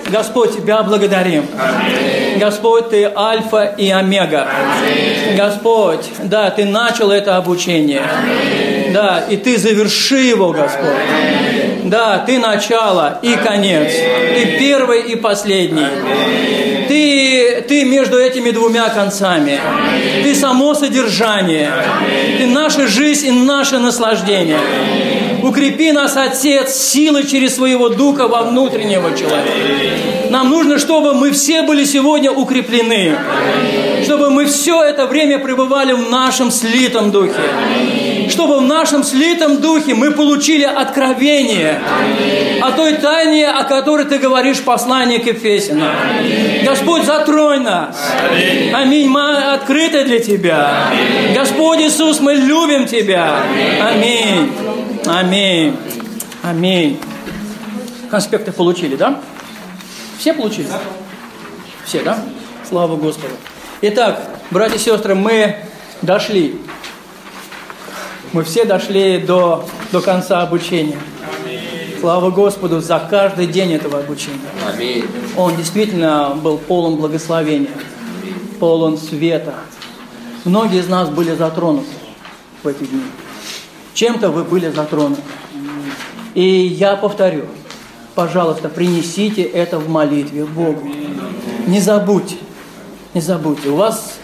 Господь, Тебя благодарим. Аминь. Господь, Ты Альфа и Омега. Аминь. Господь, да, Ты начал это обучение. Аминь. Да, и Ты заверши его, Господь. Аминь. Да, Ты начало и конец. Аминь. И первый, и последний. Аминь. Ты между этими двумя концами. Аминь. Ты само содержание. Аминь. Ты наша жизнь и наше наслаждение. Аминь. Укрепи нас, Отец, силой через Своего Духа во внутреннего человека. Нам нужно, чтобы мы все были сегодня укреплены. Чтобы мы все это время пребывали в нашем слитом Духе. Чтобы в нашем слитом Духе мы получили откровение о той тайне, о которой Ты говоришь в послании к Ефесянам. Господь, затронь нас. Аминь. Мы открыты для Тебя. Господь Иисус, мы любим Тебя. Аминь. Аминь. Аминь. Конспекты получили, да? Все получили? Все, да? Слава Господу. Итак, братья и сестры, мы дошли. Мы все дошли до конца обучения. Слава Господу за каждый день этого обучения. Аминь. Он действительно был полон благословения, полон света. Многие из нас были затронуты в эти дни. Чем-то вы были затронуты. И я повторю, пожалуйста, принесите это в молитве Богу. Не забудьте, не забудьте. Вас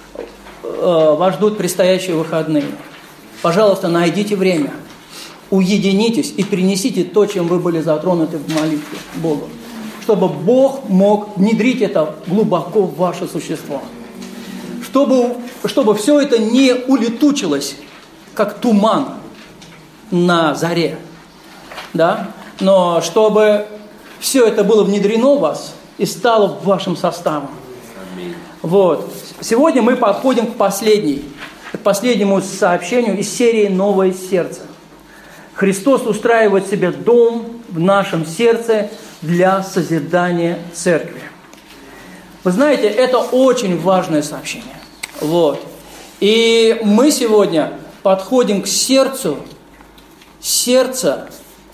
ждут предстоящие выходные. Пожалуйста, найдите время, уединитесь и принесите то, чем вы были затронуты в молитве Богу. Чтобы Бог мог внедрить это глубоко в ваше существо. Чтобы все это не улетучилось, как туман на заре, да? Но чтобы все это было внедрено в вас и стало вашим составом. Вот. Сегодня мы подходим к последнему сообщению из серии «Новое сердце». Христос устраивает себе дом в нашем сердце для созидания церкви. Вы знаете, это очень важное сообщение. Вот. И мы сегодня подходим к сердцу, сердца.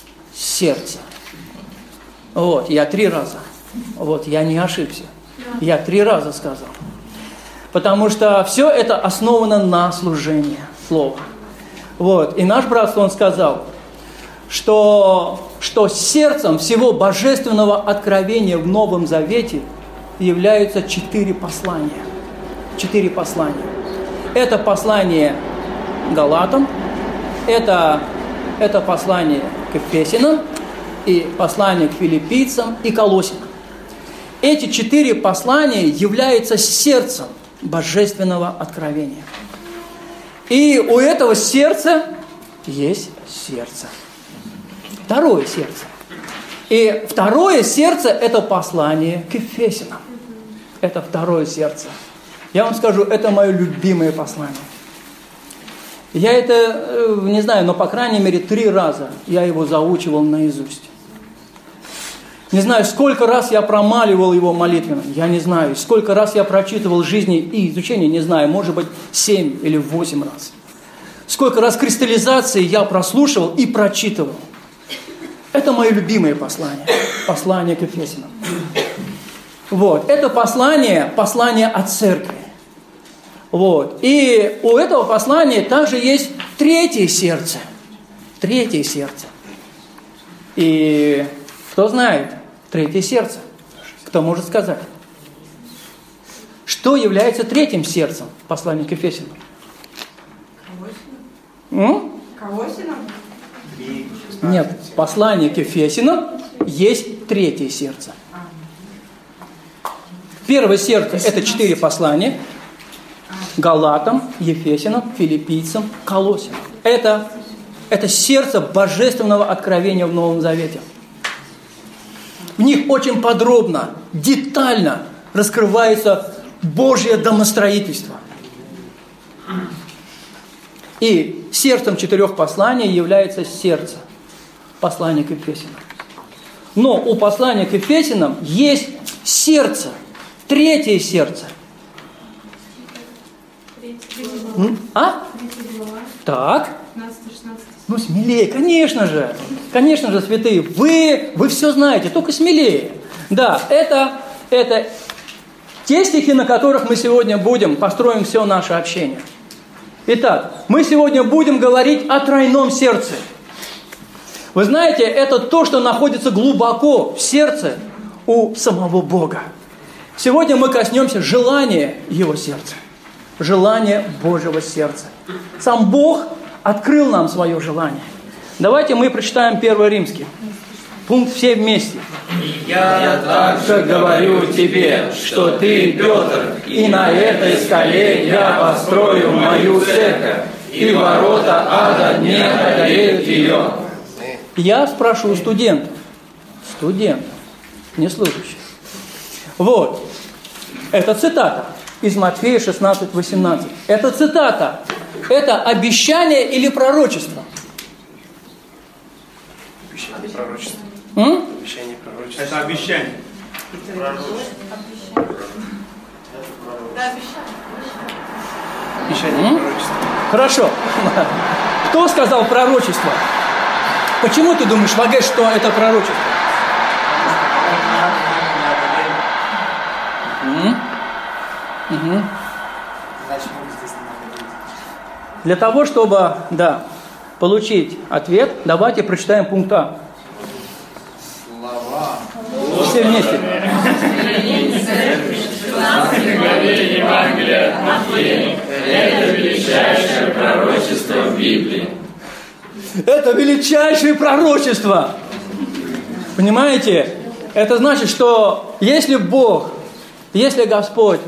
Вот, я 3 раза. Вот, я не ошибся. Я 3 раза сказал. Потому что все это основано на служении слова. Вот, и наш брат, он сказал, что сердцем всего божественного откровения в Новом Завете являются 4 послания. 4 послания. Это послание Галатам, это послание к Ефесянам, и послание к Филиппийцам и Колоссянам. Эти 4 послания являются сердцем божественного откровения. И у этого сердца есть сердце. Второе сердце. И второе сердце – это послание к Ефесянам. Это второе сердце. Я вам скажу, это мое любимое послание. Я это, не знаю, но по крайней мере 3 раза я его заучивал наизусть. Не знаю, сколько раз я промаливал его молитвенно, я не знаю. Сколько раз я прочитывал жизни и изучение, не знаю, может быть 7 или 8 раз. Сколько раз кристаллизации я прослушивал и прочитывал. Это мое любимое послание. Послание к Ефесянам. Вот. Это послание о церкви. Вот. И у этого послания также есть 3 сердце. 3 сердце. И кто знает 3 сердце? Кто может сказать? Что является 3 сердцем послания к Ефесянам? Колоссянам? Нет, послание к Ефесянам есть 3 сердце. Первое сердце – это 4 послания. Галатам, Ефесянам, Филиппийцам, Колоссянам. Это сердце божественного откровения в Новом Завете. В них очень подробно, детально раскрывается Божье домостроительство. И сердцем 4 посланий является сердце послания к Ефесянам. Но у послания к Ефесянам есть сердце, 3 сердце. Так. Ну, смелее, конечно же, святые. Вы все знаете, только смелее. Да, это те стихи, на которых мы сегодня построим все наше общение. Итак, мы сегодня будем говорить о тройном сердце. Вы знаете, это то, что находится глубоко в сердце у самого Бога. Сегодня мы коснемся желания Его сердца. Желания Божьего сердца. Сам Бог открыл нам свое желание. Давайте мы прочитаем 1 Римский. Пункт все вместе. «Я также говорю тебе, что ты, Петр, и на этой скале я построю мою церковь, и ворота ада не одолеют ее». Я спрошу студентов, не служащих. Вот, это цитата из Матфея 16:18. Это цитата, это обещание или пророчество? Обещание пророчества. Обещание пророчества. Это обещание. Обещание пророчества. Хорошо. Кто сказал пророчество? Почему ты думаешь, Ваге, что это пророчество? Для того, чтобы, получить ответ, давайте прочитаем пункт А. Все вместе. Это величайшее пророчество в Библии. Это величайшее пророчество. Понимаете? Это значит, что если Бог, если Господь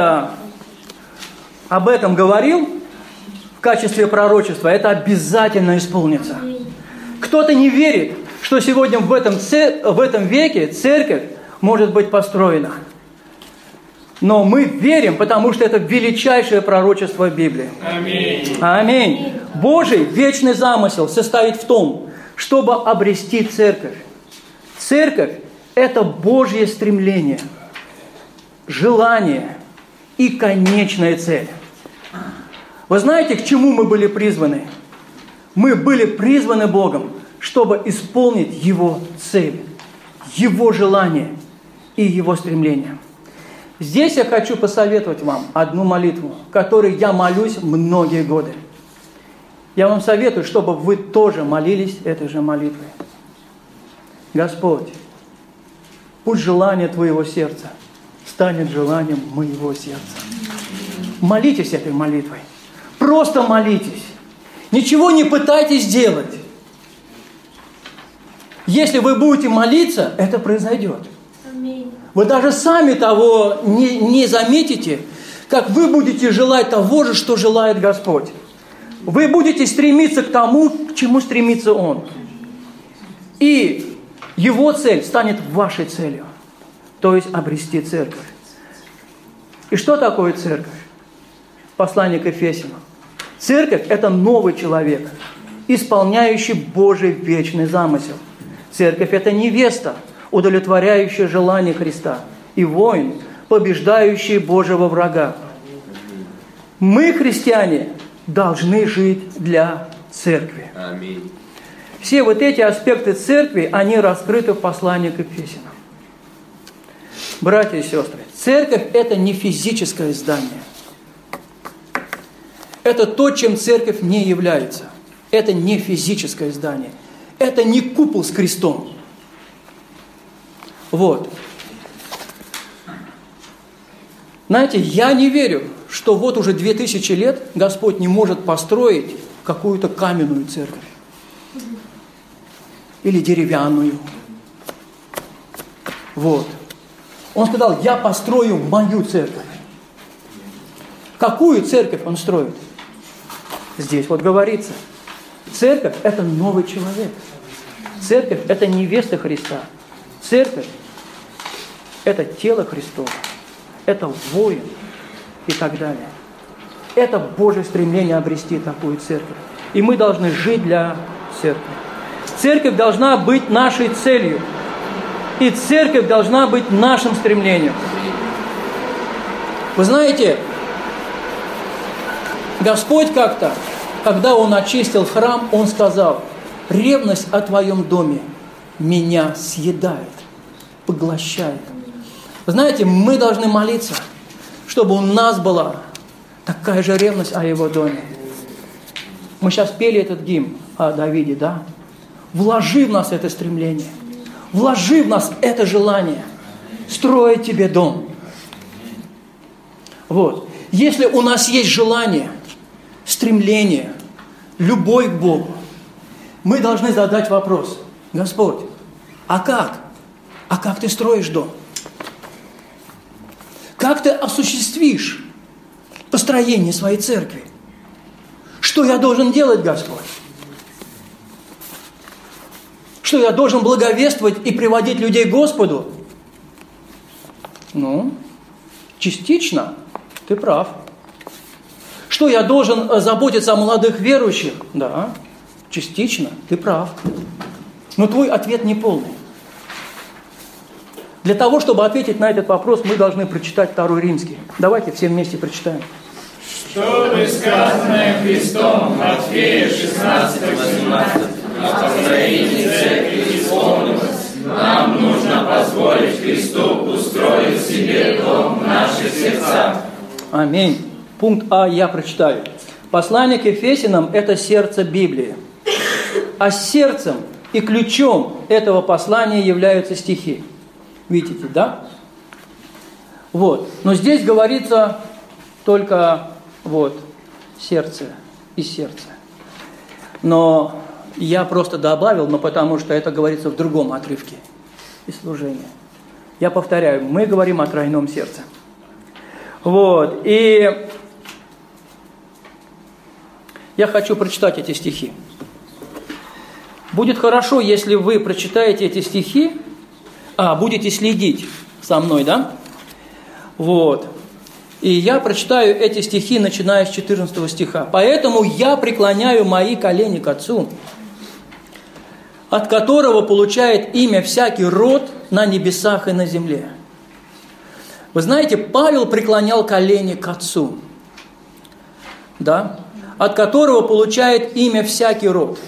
об этом говорил в качестве пророчества, это обязательно исполнится. Кто-то не верит, что сегодня в этом веке церковь может быть построена. Но мы верим, потому что это величайшее пророчество Библии. Аминь. Аминь. Божий вечный замысел состоит в том, чтобы обрести церковь. Церковь – это Божье стремление, желание и конечная цель. Вы знаете, к чему мы были призваны? Мы были призваны Богом, чтобы исполнить Его цель, Его желание и Его стремление. Здесь я хочу посоветовать вам одну молитву, которой я молюсь многие годы. Я вам советую, чтобы вы тоже молились этой же молитвой. Господь, пусть желание Твоего сердца станет желанием моего сердца. Молитесь этой молитвой. Просто молитесь. Ничего не пытайтесь делать. Если вы будете молиться, это произойдет. Вы даже сами того не заметите, как вы будете желать того же, что желает Господь. Вы будете стремиться к тому, к чему стремится Он. И Его цель станет вашей целью. То есть обрести церковь. И что такое церковь? Послание к Ефесянам. Церковь – это новый человек, исполняющий Божий вечный замысел. Церковь – это невеста, удовлетворяющая желание Христа, и воин, побеждающий Божьего врага. Мы, христиане, должны жить для церкви. Аминь. Все вот эти аспекты церкви, они раскрыты в послании к Ефесянам. Братья и сестры, церковь – это не физическое здание. Это то, чем церковь не является. Это не физическое здание. Это не купол с крестом. Вот. Знаете, я не верю, что вот уже 2000 лет Господь не может построить какую-то каменную церковь. Или деревянную. Вот. Он сказал, я построю мою церковь. Какую церковь он строит? Здесь вот говорится. Церковь – это новый человек. Церковь – это невеста Христа. Церковь – это тело Христово. Это воин и так далее. Это Божье стремление обрести такую церковь. И мы должны жить для церкви. Церковь должна быть нашей целью. И церковь должна быть нашим стремлением. Вы знаете, Господь как-то, когда Он очистил храм, Он сказал, ревность о Твоем доме меня съедает. поглощает. Вы знаете, мы должны молиться, чтобы у нас была такая же ревность о Его доме. Мы сейчас пели этот гимн о Давиде, да? Вложи в нас это стремление, вложи в нас это желание строить Тебе дом. Вот. Если у нас есть желание, стремление, любовь к Богу, мы должны задать вопрос: Господь, а как? А как Ты строишь дом? Как Ты осуществишь построение своей церкви? Что я должен делать, Господь? Что я должен благовествовать и приводить людей к Господу? Ну, частично ты прав. Что я должен заботиться о молодых верующих? Да, частично ты прав. Но твой ответ не полный. Для того, чтобы ответить на этот вопрос, мы должны прочитать 2 Римский. Давайте все вместе прочитаем. Чтобы сказанное Христом, Матфея 16:18, о построении церкви исполнилось, нам нужно позволить Христу устроить себе дом в наших сердцах. Аминь. Пункт А я прочитаю. Послание к Ефесянам – это сердце Библии. А сердцем и ключом этого послания являются стихи. Видите, да? Вот. Но здесь говорится только вот сердце и сердце. Но я просто добавил, но потому что это говорится в другом отрывке из служения. Я повторяю, мы говорим о тройном сердце. Вот. И я хочу прочитать эти стихи. Будет хорошо, если вы прочитаете эти стихи, будете следить со мной, да? Вот. И я прочитаю эти стихи, начиная с 14 стиха. «Поэтому я преклоняю мои колени к Отцу, от которого получает имя всякий род на небесах и на земле». Вы знаете, Павел преклонял колени к Отцу, да? От которого получает имя всякий род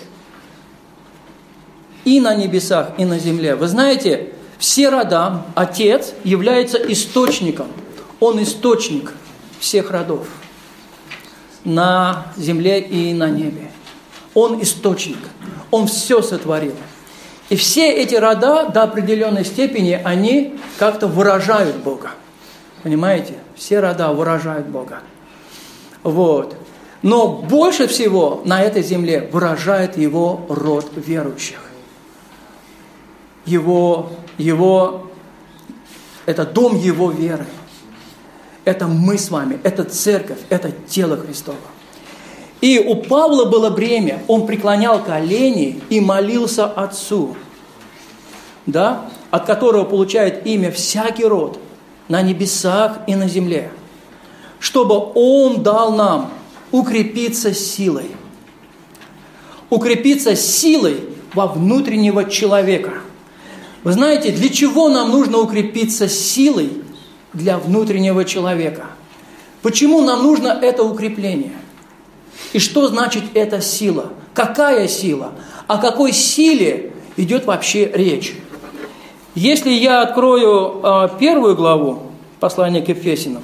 и на небесах, и на земле. Вы знаете, все рода, Отец является источником. Он источник всех родов на земле и на небе. Он источник. Он все сотворил. И все эти рода до определенной степени, они как-то выражают Бога. Понимаете? Все рода выражают Бога. Вот. Но больше всего на этой земле выражает Его род верующих. Это дом Его веры. Это мы с вами, это церковь, это тело Христово. И у Павла было бремя, он преклонял колени и молился Отцу, да, от которого получает имя всякий род на небесах и на земле, чтобы Он дал нам укрепиться силой. Укрепиться силой во внутреннего человека. Вы знаете, для чего нам нужно укрепиться силой для внутреннего человека? Почему нам нужно это укрепление? И что значит эта сила? Какая сила? О какой силе идет вообще речь? Если я открою 1 главу послания к Ефесянам,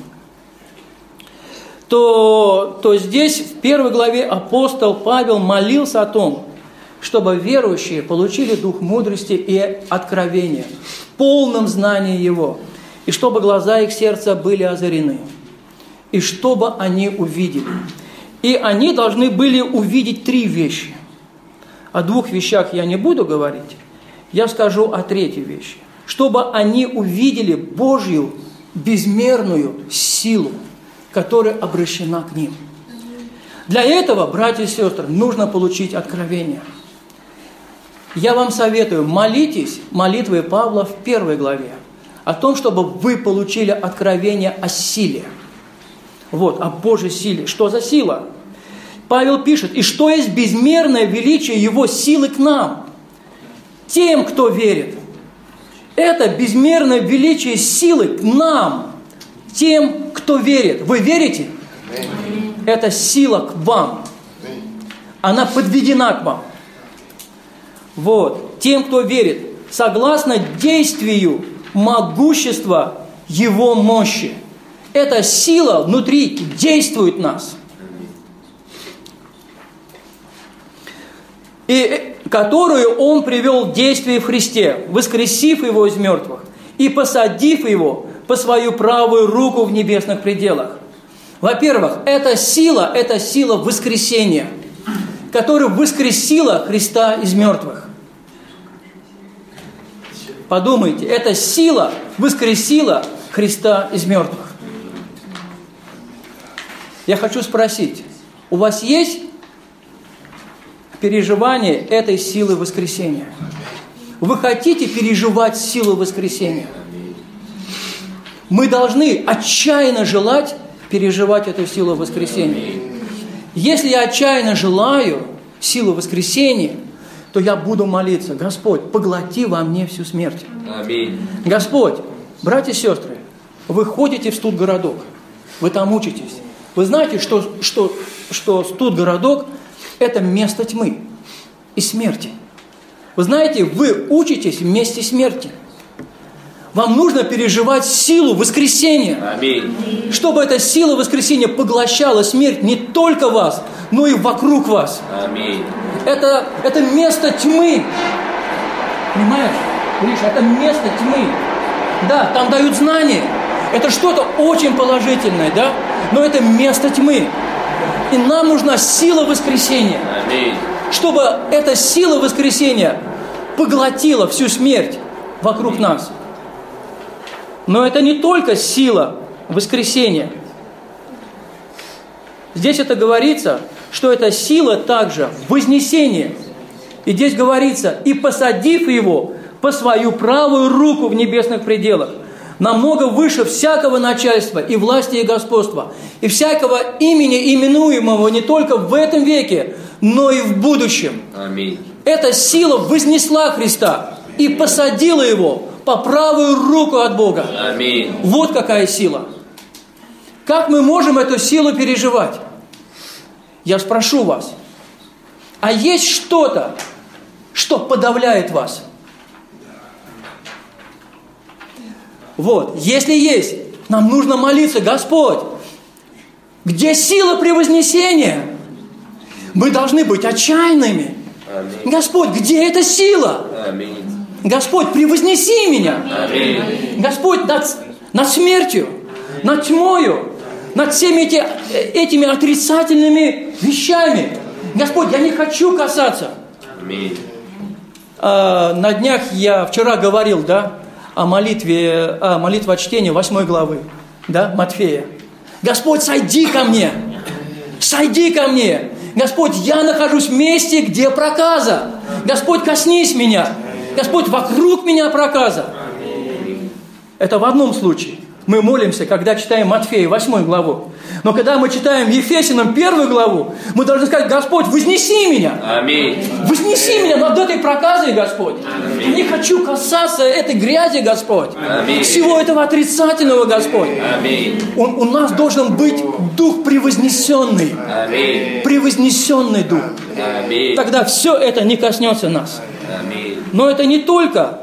то здесь в 1 главе апостол Павел молился о том, чтобы верующие получили дух мудрости и откровения в полном знании Его, и чтобы глаза их сердца были озарены, и чтобы они увидели. И они должны были увидеть 3 вещи. О 2 вещах я не буду говорить, я скажу о 3 вещи. Чтобы они увидели Божью безмерную силу, которая обращена к ним. Для этого, братья и сестры, нужно получить откровение. Я вам советую, молитесь молитвой Павла в 1 главе о том, чтобы вы получили откровение о силе. Вот, о Божьей силе. Что за сила? Павел пишет: «И что есть безмерное величие Его силы к нам, тем, кто верит». Это безмерное величие силы к нам, тем, кто верит. Вы верите? Эта сила к вам. Она подведена к вам. Вот. Тем, кто верит, согласно действию могущество Его мощи. Эта сила внутри действует в нас. И которую Он привел в действие в Христе, воскресив Его из мертвых и посадив Его по свою правую руку в небесных пределах. Во-первых, это сила воскресения, которая воскресила Христа из мертвых. Подумайте, эта сила воскресила Христа из мертвых. Я хочу спросить, у вас есть переживание этой силы воскресения? Вы хотите переживать силу воскресения? Мы должны отчаянно желать переживать эту силу воскресения. Если я отчаянно желаю силу воскресения, то я буду молиться: Господь, поглоти во мне всю смерть. Аминь. Господь, братья и сестры, вы ходите в студгородок, вы там учитесь. Вы знаете, что студгородок – это место тьмы и смерти. Вы знаете, вы учитесь в месте смерти. Вам нужно переживать силу воскресения. Аминь. Чтобы эта сила воскресения поглощала смерть не только вас, но и вокруг вас. Аминь. Это место тьмы. Понимаешь? Гриша, это место тьмы. Да, там дают знания. Это что-то очень положительное, да? Но это место тьмы. И нам нужна сила воскресения. Аминь. Чтобы эта сила воскресения поглотила всю смерть вокруг нас. Но это не только сила воскресения. Здесь это говорится, что эта сила также вознесение. И здесь говорится: и посадив Его по свою правую руку в небесных пределах, намного выше всякого начальства и власти и господства, и всякого имени, именуемого не только в этом веке, но и в будущем. Аминь. Эта сила вознесла Христа и посадила Его по правую руку от Бога. Аминь. Вот какая сила. Как мы можем эту силу переживать? Я спрошу вас, а есть что-то, что подавляет вас? Вот, если есть, нам нужно молиться: Господь, где сила превознесения? Мы должны быть отчаянными. Аминь. Господь, где эта сила? Аминь. Господь, превознеси меня. Аминь. Господь, над смертью, над тьмою, над всеми этими отрицательными вещами. Господь, я не хочу касаться. Аминь. На днях я вчера говорил, да, о молитвочтении 8 главы, да, Матфея. Господь, сойди ко мне. Сойди ко мне. Господь, я нахожусь в месте, где проказа. Господь, коснись меня. Господь, вокруг меня проказа. Это в одном случае. Мы молимся, когда читаем Матфея 8 главу. Но когда мы читаем Ефесянам 1 главу, мы должны сказать: Господь, вознеси меня. Аминь. Вознеси меня над этой проказой, Господь. Аминь. Я не хочу касаться этой грязи, Господь. Аминь. Всего этого отрицательного, Господь. Аминь. У нас должен быть дух превознесенный. Аминь. Превознесенный дух. Аминь. Тогда все это не коснется нас. Аминь. Но это не только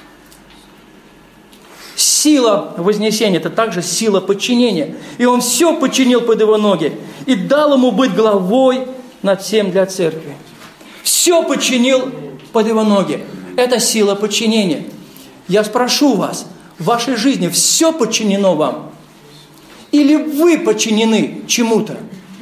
сила вознесения, это также сила подчинения. И Он все подчинил под Его ноги и дал Ему быть главой над всем для церкви. Все подчинил под Его ноги. Это сила подчинения. Я спрошу вас, в вашей жизни все подчинено вам? Или вы подчинены чему-то?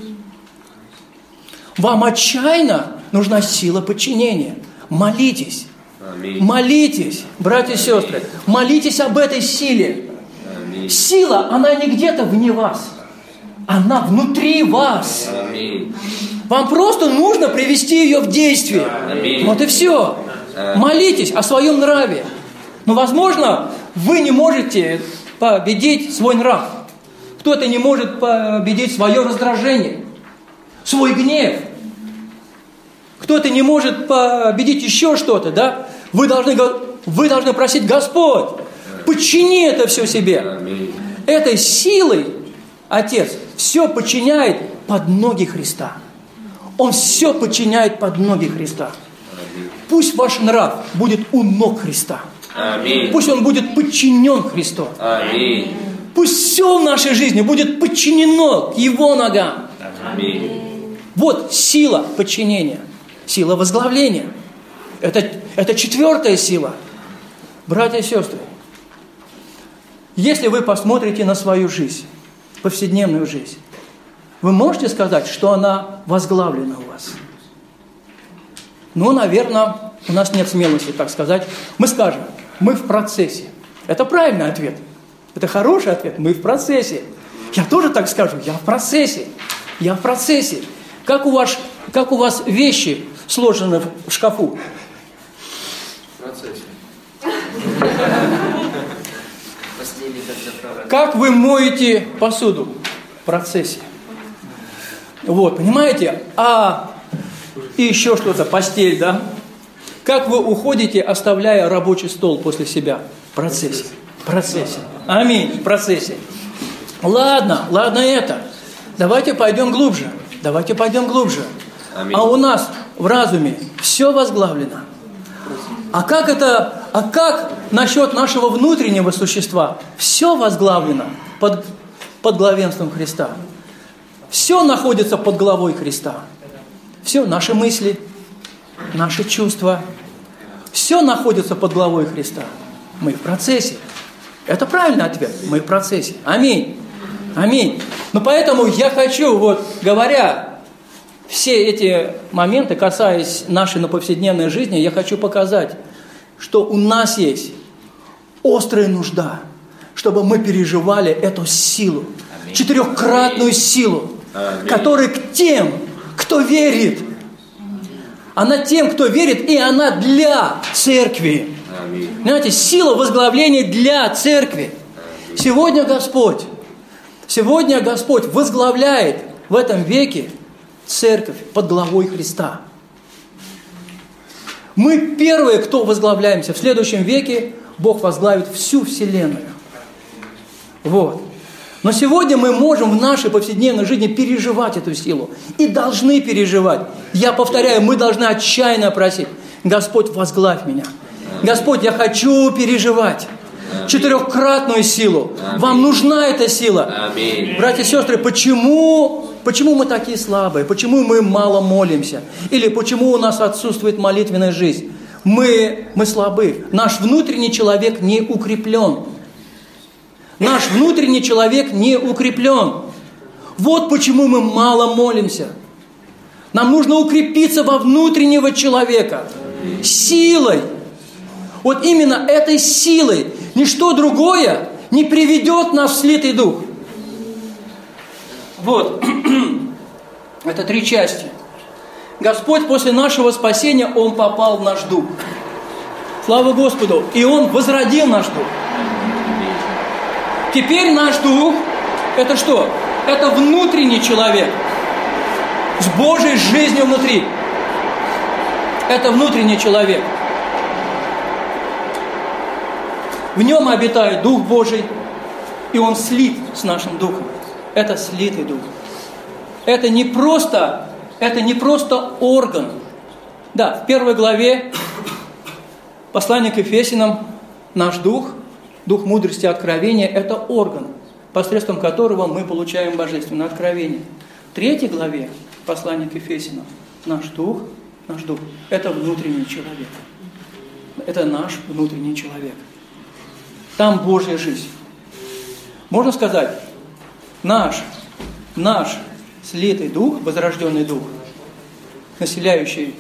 Вам отчаянно нужна сила подчинения. Молитесь. Аминь. Молитесь, братья и сестры, молитесь об этой силе. Аминь. Сила, она не где-то вне вас, она внутри вас. Аминь. Вам просто нужно привести ее в действие. Аминь. Вот и все. Молитесь о своем нраве. Но, возможно, вы не можете победить свой нрав. Кто-то не может победить свое раздражение, свой гнев. Кто-то не может победить еще что-то, да? Вы должны просить: Господь, подчини это все себе. Аминь. Этой силой Отец все подчиняет под ноги Христа. Он все подчиняет под ноги Христа. Пусть ваш нрав будет у ног Христа. Аминь. Пусть он будет подчинен Христу. Аминь. Пусть все в нашей жизни будет подчинено к Его ногам. Аминь. Вот сила подчинения, сила возглавления. Это четвертая сила. Братья и сестры, если вы посмотрите на свою жизнь, повседневную жизнь, вы можете сказать, что она возглавлена у вас? Ну, наверное, у нас нет смелости так сказать. Мы скажем, мы в процессе. Это правильный ответ. Это хороший ответ. Мы в процессе. Я тоже так скажу. Я в процессе. Я в процессе. Как у вас вещи сложены в шкафу? В процессе. Как вы моете посуду? В процессе. Вот, понимаете? И еще что-то, постель, да? Как вы уходите, оставляя рабочий стол после себя? В процессе. В процессе. Аминь. В процессе. Ладно это. Давайте пойдем глубже. Давайте пойдем глубже. Аминь. А у нас в разуме все возглавлено. А как насчет нашего внутреннего существа? Все возглавлено под главенством Христа. Все находится под главой Христа. Все, наши мысли, наши чувства, все находится под главой Христа. Мы в процессе. Это правильный ответ. Мы в процессе. Аминь. Аминь. Но поэтому я хочу, говоря все эти моменты, касаясь нашей повседневной жизни, я хочу показать, что у нас есть острая нужда, чтобы мы переживали эту силу, Аминь. Четырехкратную силу, Аминь. Которая к тем, кто верит. Она тем, кто верит, и она для церкви. Аминь. Знаете, сила возглавления для церкви. Аминь. Сегодня Господь возглавляет в этом веке церковь под главой Христа. Мы первые, кто возглавляемся. В следующем веке Бог возглавит всю вселенную. Вот. Но сегодня мы можем в нашей повседневной жизни переживать эту силу. И должны переживать. Я повторяю, мы должны отчаянно просить: Господь, возглавь меня. Господь, я хочу переживать четырехкратную силу. Аминь. Вам нужна эта сила. Аминь. Братья и сестры, почему мы такие слабые? Почему мы мало молимся? Или почему у нас отсутствует молитвенная жизнь? Мы слабы. Наш внутренний человек не укреплен. Наш внутренний человек не укреплен. Вот почему мы мало молимся. Нам нужно укрепиться во внутреннего человека. Силой. Вот именно этой силой ничто другое не приведет нас в слитый дух. Вот. Это 3 части. Господь после нашего спасения, Он попал в наш дух. Слава Господу. И Он возродил наш дух. Теперь наш дух, это что? Это внутренний человек. С Божьей жизнью внутри. Это внутренний человек. В нем обитает Дух Божий, и он слит с нашим духом. Это слитый дух. Это не просто орган. Да, в 1 главе послания к Ефесянам наш дух, дух мудрости и откровения, это орган, посредством которого мы получаем божественное откровение. В 3 главе послания к Ефесянам наш дух, это внутренний человек. Это наш внутренний человек. Там Божья жизнь. Можно сказать, наш слитый дух, возрожденный дух, населенный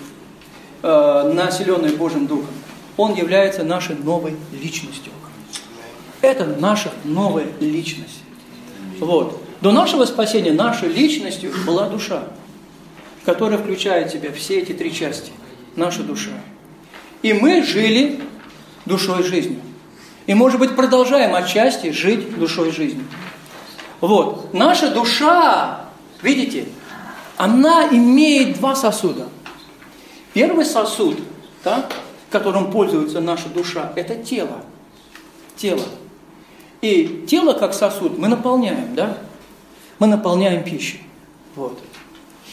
Божьим духом, он является нашей новой личностью. Это наша новая личность. Вот. До нашего спасения нашей личностью была душа, которая включает в себя все эти 3 части. Наша душа. И мы жили душой жизнью. И, может быть, продолжаем отчасти жить душой жизнью. Вот. Наша душа, видите, она имеет 2 сосуда. Первый сосуд, да, которым пользуется наша душа, это тело. Тело. И тело, как сосуд, мы наполняем, да? Мы наполняем пищей. Вот.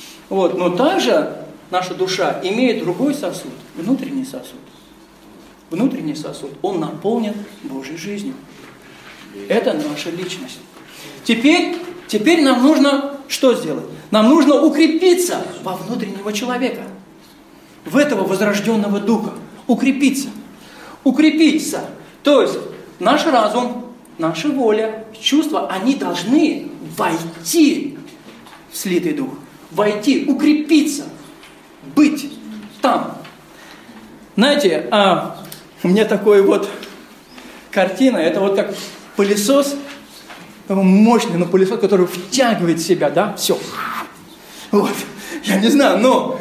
Но также наша душа имеет другой сосуд, внутренний сосуд. внутренний сосуд, он наполнен Божьей жизнью. Это наша личность. Теперь нам нужно что сделать? Нам нужно укрепиться во внутреннего человека, в этого возрожденного духа. Укрепиться. Укрепиться. То есть наш разум, наша воля, чувства, они должны войти в слитый дух. Войти, укрепиться, быть там. Знаете, у меня такой вот картина, это вот как пылесос, мощный, но пылесос, который втягивает в себя, да, все. Вот, я не знаю, но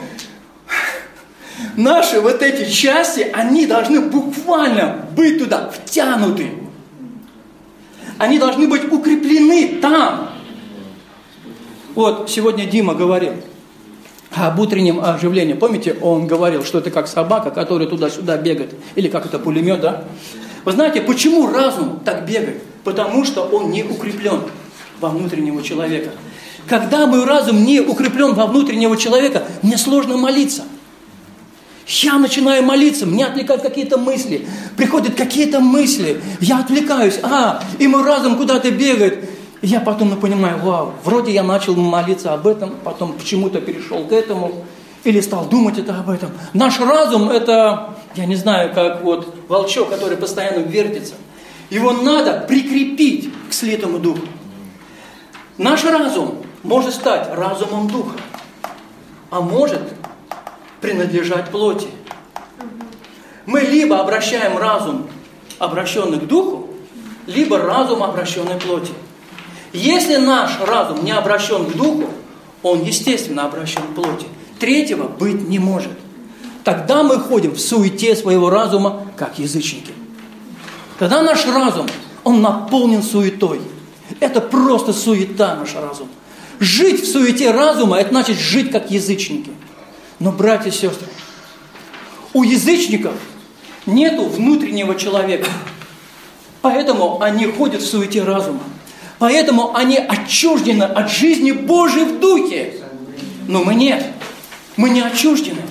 наши вот эти части, они должны буквально быть туда втянуты. Они должны быть укреплены там. Вот сегодня Дима говорил об утреннем оживлении. Помните, он говорил, что это как собака, которая туда-сюда бегает. Или как это пулемет, да? Вы знаете, почему разум так бегает? Потому что он не укреплен во внутреннего человека. Когда мой разум не укреплен во внутреннего человека, мне сложно молиться. Я начинаю молиться, меня отвлекают какие-то мысли. Приходят какие-то мысли, я отвлекаюсь. И мой разум куда-то бегает. И я потом понимаю, вау, вроде я начал молиться об этом, потом почему-то перешел к этому, или стал думать об этом. Наш разум это, я не знаю, как вот волчок, который постоянно вертится. Его надо прикрепить к слитому духу. Наш разум может стать разумом духа, а может принадлежать плоти. Мы либо обращаем разум, обращенный к духу, либо разум, обращенный к плоти. Если наш разум не обращен к духу, он, естественно, обращен к плоти. Третьего быть не может. Тогда мы ходим в суете своего разума, как язычники. Тогда наш разум, он наполнен суетой. Это просто суета, наш разум. Жить в суете разума, это значит жить как язычники. Но, братья и сестры, у язычников нету внутреннего человека. Поэтому они ходят в суете разума. Поэтому они отчуждены от жизни Божией в духе. Но мы нет. Мы не отчуждены.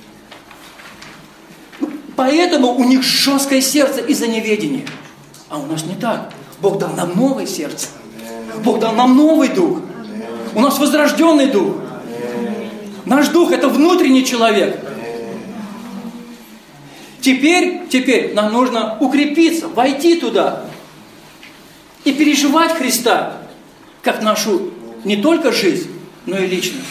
Поэтому у них жесткое сердце из-за неведения. А у нас не так. Бог дал нам новое сердце. Бог дал нам новый дух. У нас возрожденный дух. Наш дух – это внутренний человек. Теперь нам нужно укрепиться, войти туда и переживать Христа, как нашу не только жизнь, но и личность.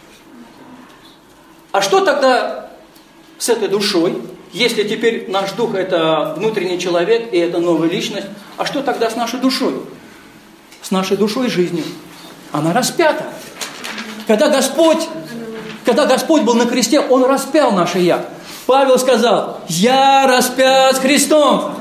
А что тогда с этой душой, если теперь наш дух – это внутренний человек и это новая личность, а что тогда с нашей душой? С нашей душой жизнью. Она распята. Когда Господь был на кресте, Он распял наше «я». Павел сказал: «Я распят с Христом».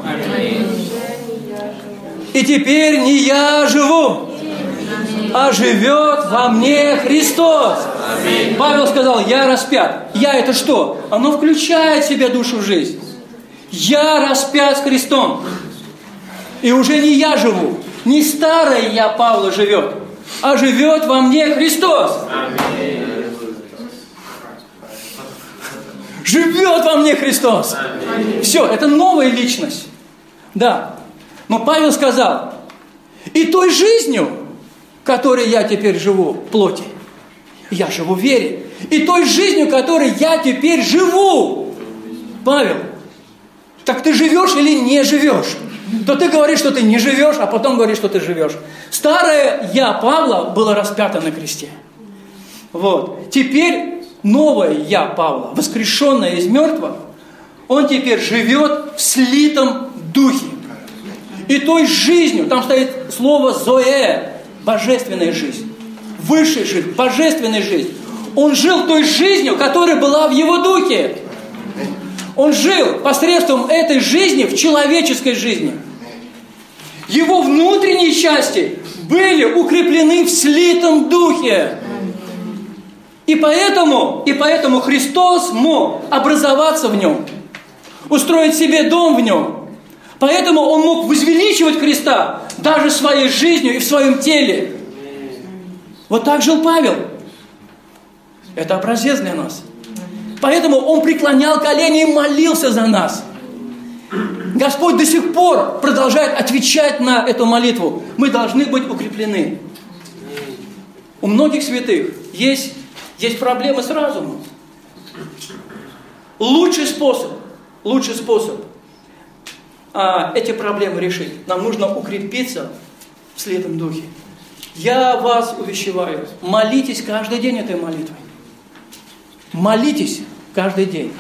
И теперь не я живу, а живет во мне Христос. Аминь. Павел сказал: я распят. Я это что? Оно включает в себя душу в жизнь. Я распят с Христом. И уже не я живу, не старое я Павла живет, а живет во мне Христос. Аминь. Живет во мне Христос. Аминь. Все, это новая личность. Да. Но Павел сказал: и той жизнью, которой я теперь живу в плоти, я живу в вере. И той жизнью, которой я теперь живу. Павел, так ты живешь или не живешь? То ты говоришь, что ты не живешь, а потом говоришь, что ты живешь. Старое я Павла было распято на кресте. Вот. Теперь новое я Павла, воскрешенное из мертвых, он теперь живет в слитом духе. И той жизнью, там стоит слово «зоэ», божественная жизнь, высшая жизнь, божественная жизнь. Он жил той жизнью, которая была в его духе. Он жил посредством этой жизни в человеческой жизни. Его внутренние части были укреплены в слитом духе. И поэтому Христос мог образоваться в нем, устроить себе дом в нем. Поэтому он мог возвеличивать Христа даже своей жизнью и в своем теле. Вот так жил Павел. Это образец для нас. Поэтому он преклонял колени и молился за нас. Господь до сих пор продолжает отвечать на эту молитву. Мы должны быть укреплены. У многих святых есть проблемы с разумом. Лучший способ эти проблемы решить. Нам нужно укрепиться в Святом Духе. Я вас увещеваю, молитесь каждый день этой молитвой. Молитесь каждый день.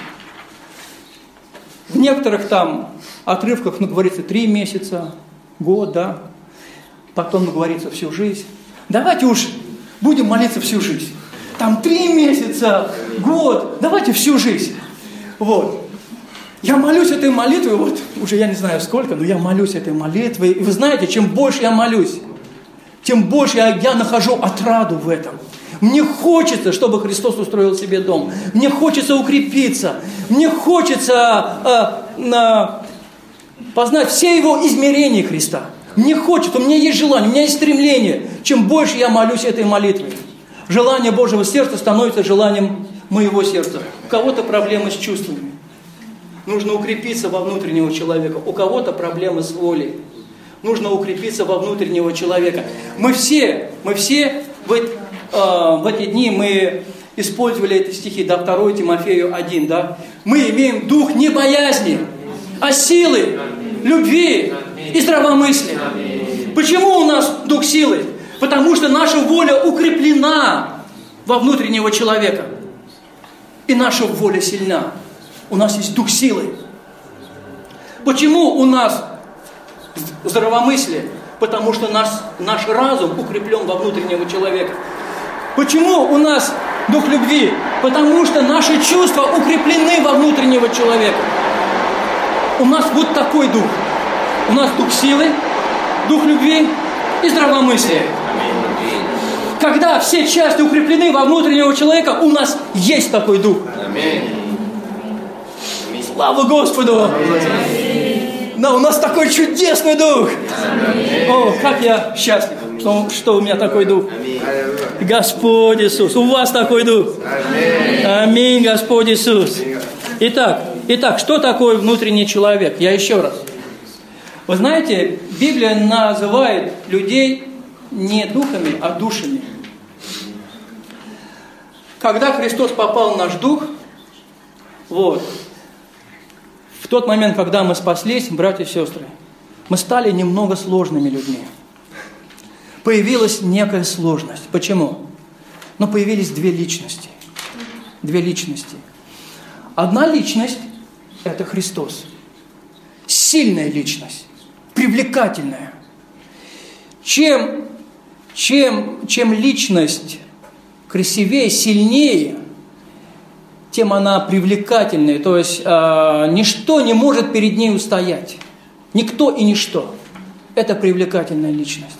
В некоторых там отрывках, говорится 3 месяца, год, да. Потом говорится всю жизнь. Давайте уж будем молиться всю жизнь. Там 3 месяца, год, давайте всю жизнь. Вот. Я молюсь этой молитвой, вот уже я не знаю сколько, но я молюсь этой молитвой. И вы знаете, чем больше я молюсь, тем больше я нахожу отраду в этом. Мне хочется, чтобы Христос устроил себе дом. Мне хочется укрепиться. Мне хочется познать все его измерения Христа. Мне хочется, у меня есть желание, у меня есть стремление. Чем больше я молюсь этой молитвой, желание Божьего сердца становится желанием моего сердца. У кого-то проблемы с чувствами. Нужно укрепиться во внутреннего человека. У кого-то проблемы с волей. Нужно укрепиться во внутреннего человека. Мы все в эти дни мы использовали эти стихи, да, 2 Тимофею 1, да. Мы имеем дух не боязни, а силы, любви и здравомыслия. Почему у нас дух силы? Потому что наша воля укреплена во внутреннего человека. И наша воля сильна. У нас есть дух силы. Почему у нас здравомыслие? Потому что наш разум укреплен во внутреннего человека. Почему у нас дух любви? Потому что наши чувства укреплены во внутреннего человека. У нас вот такой дух. У нас дух силы, дух любви и здравомыслия. Когда все части укреплены во внутреннего человека, у нас есть такой дух. Слава Господу! Да, у нас такой чудесный дух. О, как я счастлив, что у меня такой дух. Господь Иисус, у вас такой дух. Аминь, Господь Иисус. Итак, что такое внутренний человек? Я еще раз. Вы знаете, Библия называет людей не духами, а душами. Когда Христос попал в наш дух, вот, в тот момент, когда мы спаслись, братья и сестры, мы стали немного сложными людьми. Появилась некая сложность. Почему? Но появились 2 личности. 2 личности. Одна личность – это Христос. Сильная личность, привлекательная. Чем личность красивее, сильнее, тем она привлекательнее. То есть ничто не может перед ней устоять. Никто и ничто. Это привлекательная личность.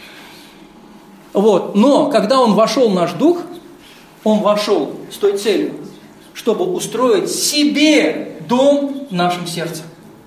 Вот. Но когда он вошел в наш дух, он вошел с той целью, чтобы устроить себе дом в нашем сердце.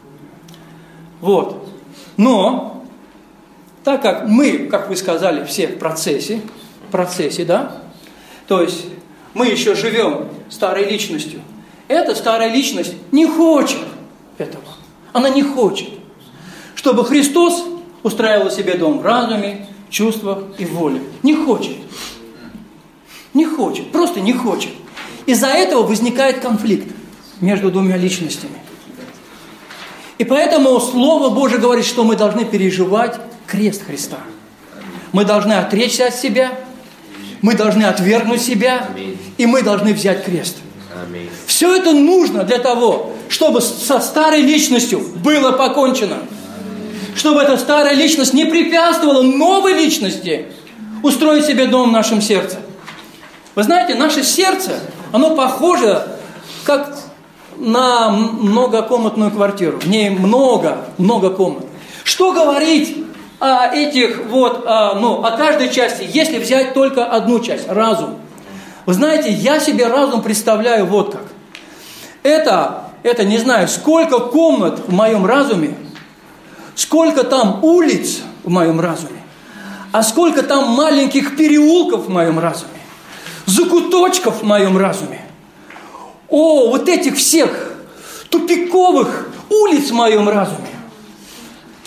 Вот. Но, так как мы, как вы сказали, все в процессе, да, то есть мы еще живем старой личностью, эта старая личность не хочет этого. Она не хочет, чтобы Христос устраивал себе дом в разуме, чувствах и воле. Не хочет. Не хочет. Просто не хочет. Из-за этого возникает конфликт между 2 личностями. И поэтому Слово Божие говорит, что мы должны переживать крест Христа. Мы должны отречься от себя, мы должны отвергнуть себя, и мы должны взять крест. Все это нужно для того, чтобы со старой личностью было покончено. Чтобы эта старая личность не препятствовала новой личности устроить себе дом в нашем сердце. Вы знаете, наше сердце, оно похоже как на многокомнатную квартиру. В ней много комнат. Что говорить о этих о каждой части, если взять только одну часть, разум? Вы знаете, я себе разум представляю вот как. Это не знаю, сколько комнат в моем разуме, сколько там улиц в моем разуме, а сколько там маленьких переулков в моем разуме, закуточков в моем разуме. Вот этих всех тупиковых улиц в моем разуме.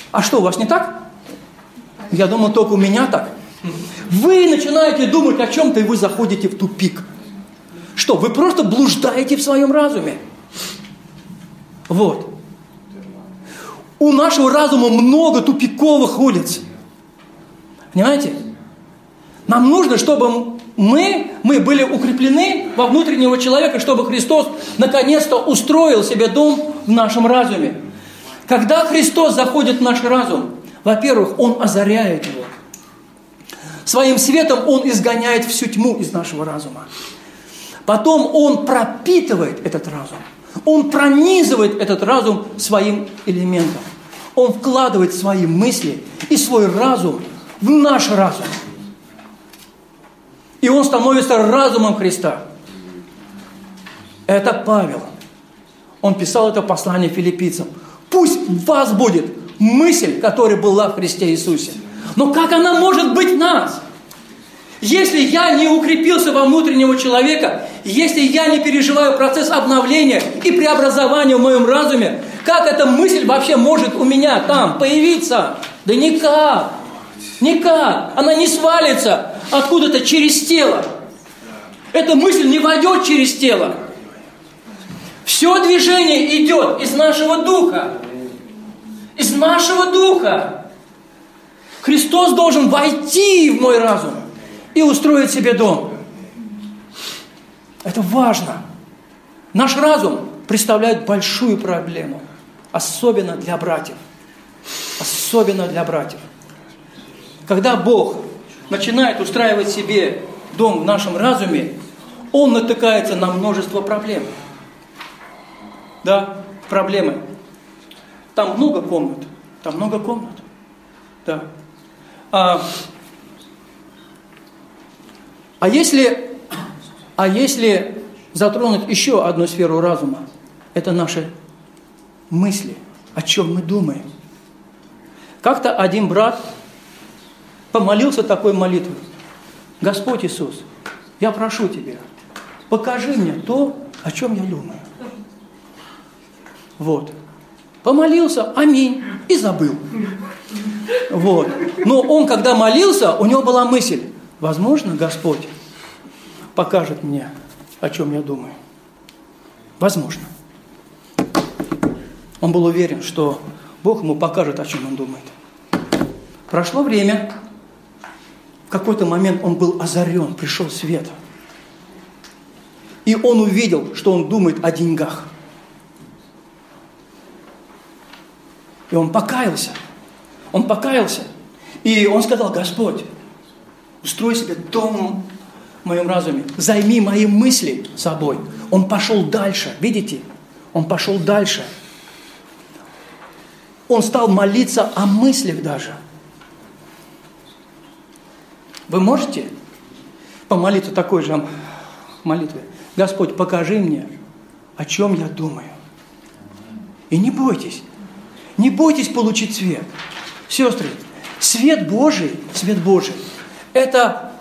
А что, у вас не так? Я думал, только у меня так. Вы начинаете думать о чем-то, и вы заходите в тупик. Что, вы просто блуждаете в своем разуме. Вот. У нашего разума много тупиковых улиц. Понимаете? Нам нужно, чтобы мы были укреплены во внутреннего человека, чтобы Христос наконец-то устроил себе дом в нашем разуме. Когда Христос заходит в наш разум, во-первых, Он озаряет его. Своим светом Он изгоняет всю тьму из нашего разума. Потом Он пропитывает этот разум. Он пронизывает этот разум своим элементом. Он вкладывает свои мысли и свой разум в наш разум. И он становится разумом Христа. Это Павел. Он писал это послание филиппийцам. Пусть в вас будет мысль, которая была в Христе Иисусе. Но как она может быть в нас? Если я не укрепился во внутреннего человека, если я не переживаю процесс обновления и преобразования в моем разуме, как эта мысль вообще может у меня там появиться? Да никак. Никак. Она не свалится откуда-то через тело. Эта мысль не войдет через тело. Все движение идет из нашего духа. Из нашего духа. Христос должен войти в мой разум и устроить себе дом. Это важно. Наш разум представляет большую проблему. Особенно для братьев. Особенно для братьев. Когда Бог начинает устраивать себе дом в нашем разуме, Он натыкается на множество проблем. Да, проблемы. Там много комнат. Там много комнат. Да. А если затронуть еще одну сферу разума, это наши мысли, о чем мы думаем. Как-то один брат помолился такой молитвой: Господь Иисус, я прошу Тебя, покажи мне то, о чем я думаю. Вот. Помолился, аминь, и забыл. Вот. Но он, когда молился, у него была мысль: возможно, Господь покажет мне, о чем я думаю. Возможно. Он был уверен, что Бог ему покажет, о чем он думает. Прошло время. В какой-то момент он был озарен, пришел свет. И он увидел, что он думает о деньгах. И он покаялся. Он покаялся. И он сказал: Господь, устрой себе дом в моем разуме. Займи мои мысли собой. Он пошел дальше. Видите? Он пошел дальше. Он стал молиться о мыслях даже. Вы можете помолиться такой же молитвой? Господь, покажи мне, о чем я думаю. И не бойтесь. Не бойтесь получить свет. Сестры, свет Божий, это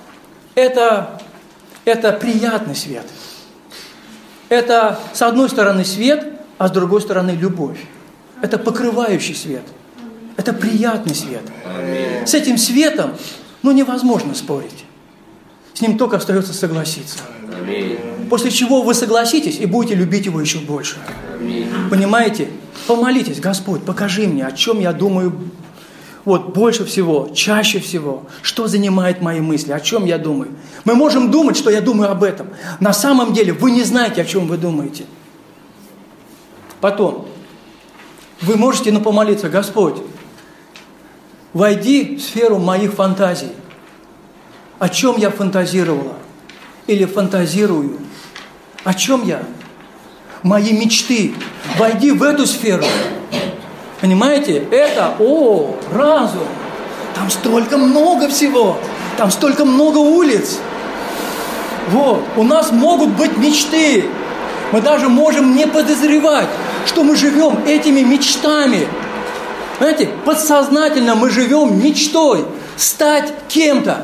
приятный свет. Это, с одной стороны, свет, а с другой стороны, любовь. Это покрывающий свет. Это приятный свет. С этим светом, невозможно спорить. С ним только остается согласиться. После чего вы согласитесь и будете любить его еще больше. Понимаете? Помолитесь: Господь, покажи мне, о чем я думаю больше всего, чаще всего, что занимает мои мысли, о чем я думаю. Мы можем думать, что я думаю об этом. На самом деле вы не знаете, о чем вы думаете. Потом, вы можете помолиться: Господь, войди в сферу моих фантазий. О чем я фантазировала? Или фантазирую? О чем я? Мои мечты. Войди в эту сферу. Понимаете? Это, разум. Там столько много всего. Там столько много улиц. У нас могут быть мечты. Мы даже можем не подозревать, что мы живем этими мечтами. Знаете, подсознательно мы живем мечтой стать кем-то.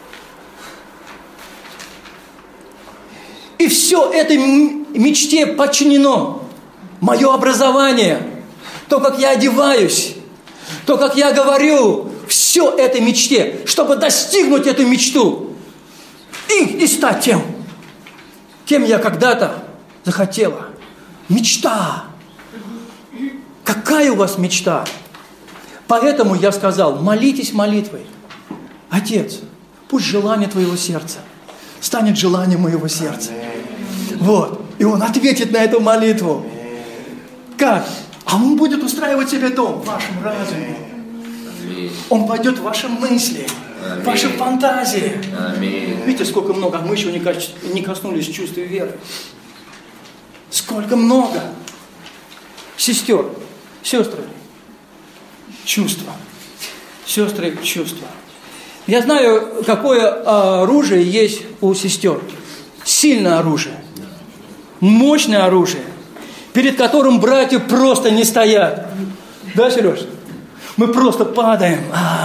И все этой мечте подчинено. Мое образование, то, как я одеваюсь, то, как я говорю, все этой мечте, чтобы достигнуть эту мечту и стать тем, кем я когда-то захотела. Мечта. Какая у вас мечта? Поэтому я сказал, молитесь молитвой. Отец, пусть желание твоего сердца станет желанием моего сердца. Вот. И он ответит на эту молитву. Как? А он будет устраивать себе дом в вашем разуме. Он войдет в ваши мысли, в ваши фантазии. Видите, сколько много, а мы еще не коснулись чувств и веры. Сколько много. Сестер, сестры, чувства. Сестры, чувства. Я знаю, какое оружие есть у сестер. Сильное оружие. Мощное оружие, перед которым братья просто не стоят. Да, Сереж? Мы просто падаем.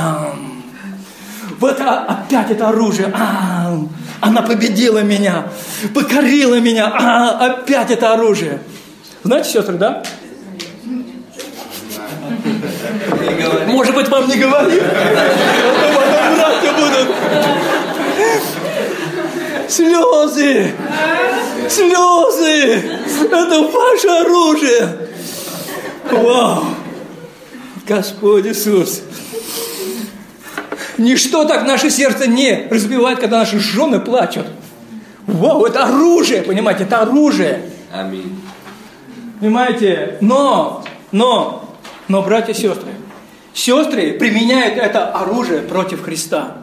Вот опять это оружие. Она победила меня, покорила меня. Опять это оружие. Знаете, сестры, да? Может быть, вам не говорит? Потом братья будут. Слезы! Слезы! Это ваше оружие! Вау! Господь Иисус! Ничто так наше сердце не разбивает, когда наши жены плачут. Вау, это оружие, понимаете, это оружие. Аминь. Понимаете? Но, братья и сестры применяют это оружие против Христа.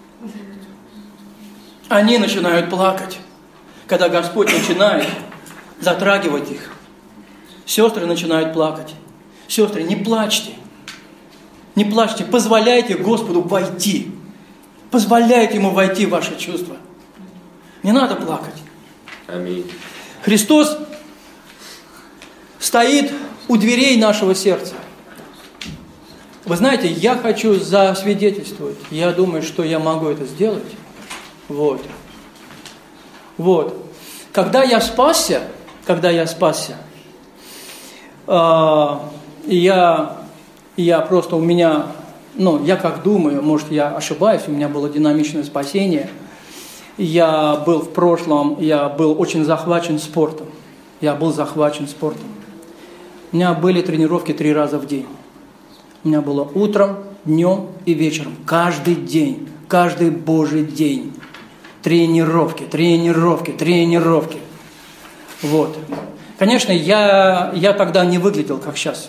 Они начинают плакать, когда Господь начинает затрагивать их. Сестры начинают плакать. Сестры, не плачьте. Не плачьте, позволяйте Господу войти. Позволяйте Ему войти в ваши чувства. Не надо плакать. Аминь. Христос стоит у дверей нашего сердца. Вы знаете, я хочу засвидетельствовать. Я думаю, что я могу это сделать. Вот. Когда я спасся, я просто у меня, я как думаю, может я ошибаюсь, у меня было динамичное спасение. Я был в прошлом, я был очень захвачен спортом. У меня были тренировки 3 раза в день. У меня было утром, днем и вечером. Каждый день, каждый Божий день. Тренировки. Вот. Конечно, я тогда не выглядел, как сейчас.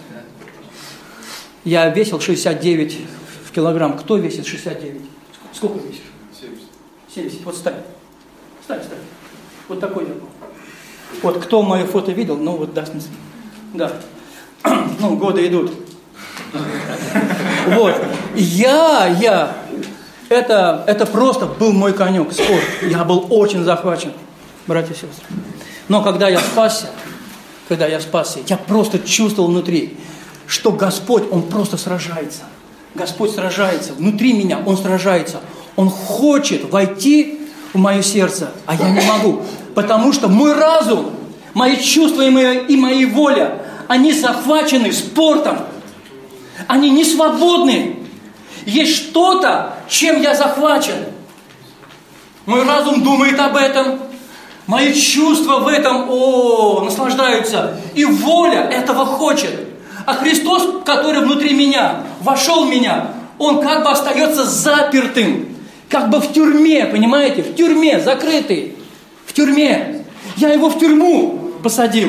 Я весил 69 килограмм. Кто весит 69? Сколько весишь? 70. Вот стань. Вот такой я был. Вот кто мое фото видел, даст мне. Да. Годы идут. Вот. Это просто был мой конек, спорт. Я был очень захвачен, братья и сестры. Но когда я спасся, я просто чувствовал внутри, что Господь, Он просто сражается. Господь сражается. Внутри меня Он сражается. Он хочет войти в мое сердце, а я не могу. Потому что мой разум, мои чувства и моя воля, они захвачены спортом. Они не свободны. Есть что-то, чем я захвачен. Мой разум думает об этом. Мои чувства в этом, наслаждаются. И воля этого хочет. А Христос, который внутри меня, вошел в меня, Он как бы остается запертым. Как бы в тюрьме, понимаете? В тюрьме, закрытый. В тюрьме. Я его в тюрьму посадил.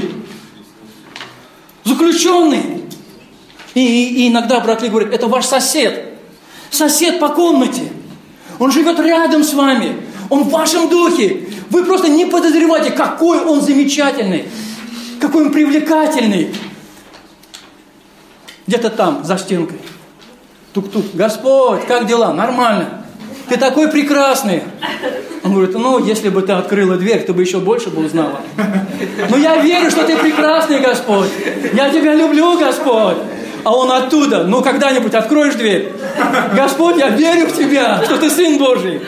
Заключенный. И иногда братья говорят, это ваш сосед. Сосед по комнате. Он живет рядом с вами. Он в вашем духе. Вы просто не подозреваете, какой он замечательный. Какой он привлекательный. Где-то там, за стенкой. Тук-тук. Господь, как дела? Нормально. Ты такой прекрасный. Он говорит, если бы ты открыла дверь, ты бы еще больше бы узнала. Но я верю, что ты прекрасный, Господь. Я тебя люблю, Господь. А он оттуда, когда-нибудь откроешь дверь. Господь, я верю в тебя, что ты Сын Божий.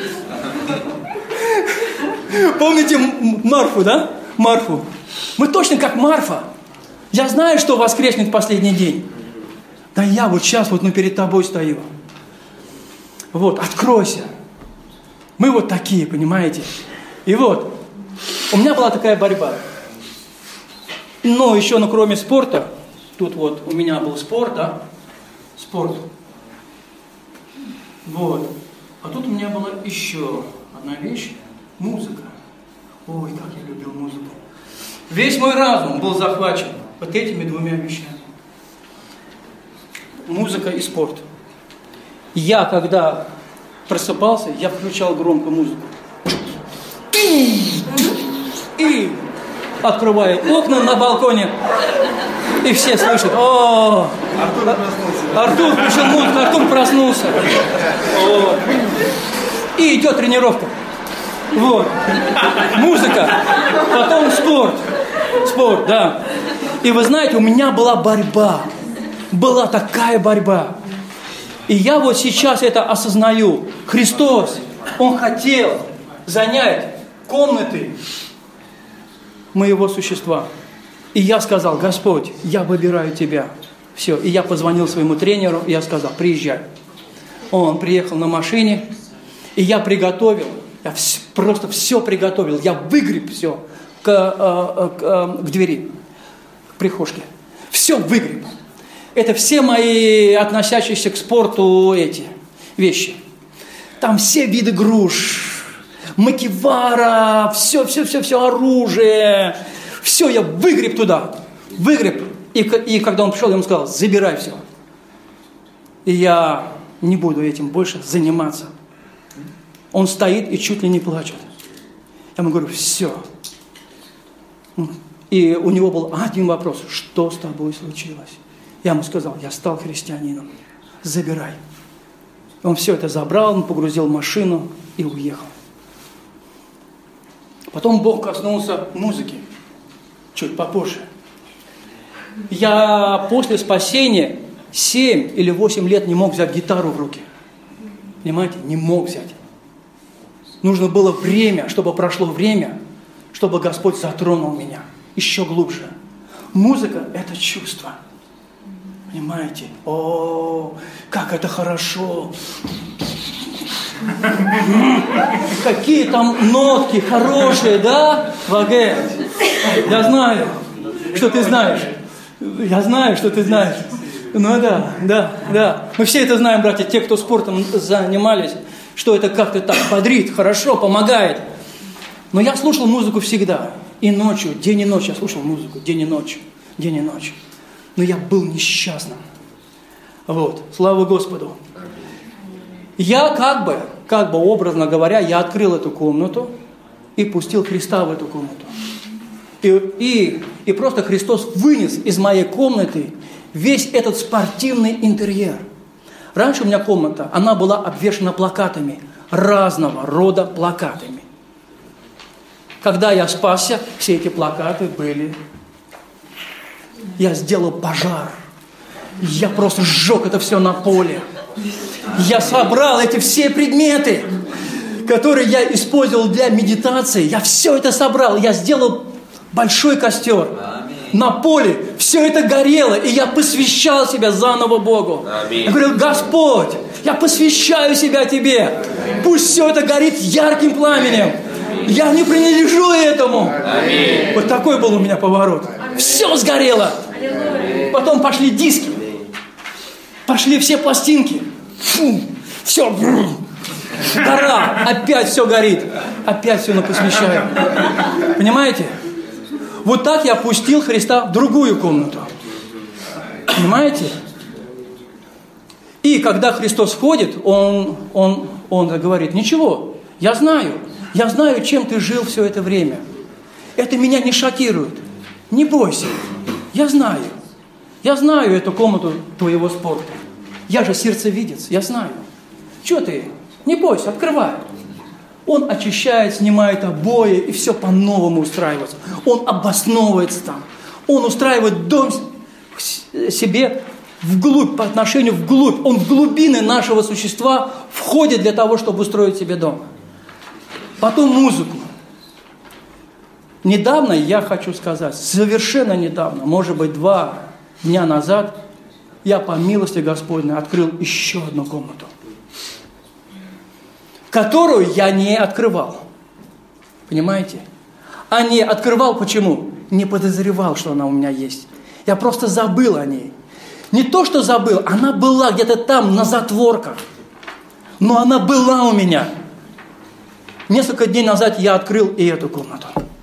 Помните Марфу, да? Марфу. Мы точно как Марфа. Я знаю, что воскреснет в последний день. Да я вот сейчас вот перед тобой стою. Вот, откройся. Мы вот такие, понимаете? И вот, у меня была такая борьба. Но еще, кроме спорта, тут вот у меня был спорт, да? Спорт. Вот. А тут у меня была еще одна вещь. Музыка. Ой, как я любил музыку. Весь мой разум был захвачен вот этими двумя вещами. Музыка и спорт. Я, когда просыпался, я включал громко музыку. И открываю окна на балконе. И все слышат: о, Артур включил музыку, Артур проснулся. Вот. И идет тренировка. Вот. Музыка. Потом спорт. Спорт, да. И вы знаете, у меня была борьба. Была такая борьба. И я вот сейчас это осознаю. Христос, Он хотел занять комнаты моего существа. И я сказал: Господь, я выбираю Тебя. Все. И я позвонил своему тренеру, и я сказал: приезжай. Он приехал на машине, и я приготовил, я просто все приготовил, я выгреб все к двери, к прихожке. Все выгреб. Это все мои относящиеся к спорту эти вещи. Там все виды груш, макивара, все оружие. Все я выгреб туда. Выгреб. И когда он пришел, я ему сказал: забирай все. И я не буду этим больше заниматься. Он стоит и чуть ли не плачет. Я ему говорю: все. И у него был один вопрос: что с тобой случилось? Я ему сказал: я стал христианином. Забирай. Он все это забрал, он погрузил в машину и уехал. Потом Бог коснулся музыки. Чуть попозже. Я после спасения 7 или 8 лет не мог взять гитару в руки. Понимаете? Не мог взять. Нужно было время, чтобы прошло время, чтобы Господь затронул меня еще глубже. Музыка – это чувство. Понимаете? О, как это хорошо! Какие там нотки хорошие, да, Ваге? Я знаю, что ты знаешь. Я знаю, что ты знаешь. Ну да. Мы все это знаем, братья, те, кто спортом занимались, что это как-то так бодрит, хорошо, помогает. Но я слушал музыку всегда. И ночью, день и ночь я слушал музыку, день и ночь. Но я был несчастным. Вот, слава Господу. Я как бы образно говоря, я открыл эту комнату и пустил Христа в эту комнату. И просто Христос вынес из моей комнаты весь этот спортивный интерьер. Раньше у меня комната, она была обвешана плакатами, разного рода плакатами. Когда я спасся, все эти плакаты были. Я сделал пожар. Я просто сжег это все на поле. Я собрал эти все предметы, которые я использовал для медитации. Я все это собрал. Я сделал большой костер. На поле все это горело, и я посвящал себя заново Богу. Я говорил: Господь, я посвящаю себя Тебе. Пусть все это горит ярким пламенем. Я не принадлежу этому. Вот такой был у меня поворот. Все сгорело. Потом пошли диски. Пошли все пластинки. Фу, все. Гора. Опять все горит. Опять все посвящаю. Понимаете? Вот так я пустил Христа в другую комнату. Понимаете? И когда Христос входит, Он говорит: ничего, я знаю, чем ты жил все это время. Это меня не шокирует. Не бойся, я знаю эту комнату твоего спорта. Я же сердцевидец, я знаю. Чего ты? Не бойся, открывай. Он очищает, снимает обои, и все по-новому устраивается. Он обосновывается там. Он устраивает дом себе вглубь, по отношению вглубь. Он в глубины нашего существа входит для того, чтобы устроить себе дом. Потом музыку. Недавно, я хочу сказать, совершенно недавно, может быть, 2 дня назад, я по милости Господней открыл еще одну комнату, которую я не открывал. Понимаете? А не открывал почему? Не подозревал, что она у меня есть. Я просто забыл о ней. Не то, что забыл, она была где-то там, на затворках. Но она была у меня. Несколько дней назад я открыл и эту комнату.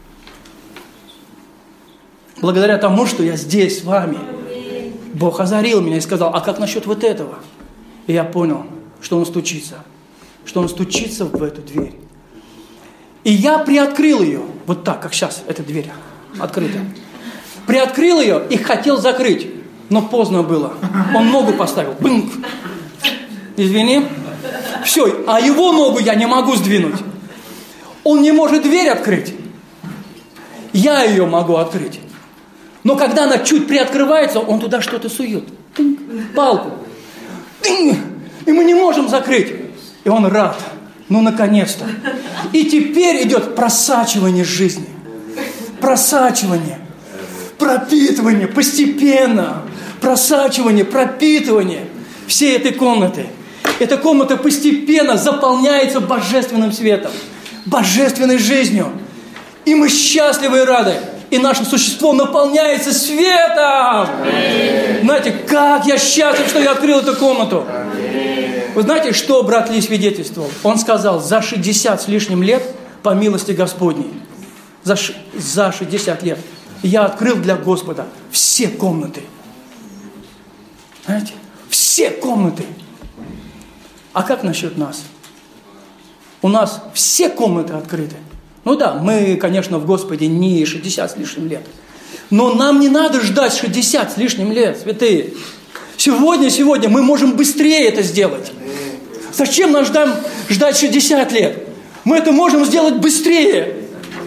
Благодаря тому, что я здесь с вами, Бог озарил меня и сказал, а как насчет вот этого? И я понял, что Он стучится. Что Он стучится в эту дверь. И я приоткрыл ее. Вот так, как сейчас, эта дверь открыта. Приоткрыл ее и хотел закрыть. Но поздно было. Он ногу поставил. Бынк. Извини. Все. А его ногу я не могу сдвинуть. Он не может дверь открыть. Я ее могу открыть. Но когда она чуть приоткрывается, он туда что-то сует. Тынк. Палку. Тынк. И мы не можем закрыть. И он рад. Ну, наконец-то. И теперь идет просачивание жизни. Просачивание. Пропитывание постепенно. Просачивание, пропитывание всей этой комнаты. Эта комната постепенно заполняется божественным светом, божественной жизнью. И мы счастливы и рады. И наше существо наполняется светом. Знаете, как я счастлив, что я открыл эту комнату. Вы знаете, что брат Ли свидетельствовал? Он сказал, за 60 с лишним лет, по милости Господней, за 60 лет, я открыл для Господа все комнаты. Знаете? Все комнаты. А как насчет нас? У нас все комнаты открыты. Ну да, мы, конечно, в Господе не 60 с лишним лет. Но нам не надо ждать 60 с лишним лет, святые. Сегодня мы можем быстрее это сделать. Зачем нам ждать 60 лет? Мы это можем сделать быстрее.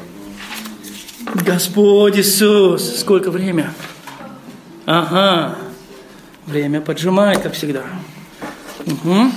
Господь Иисус, сколько время? Ага, время поджимает, как всегда. Угу.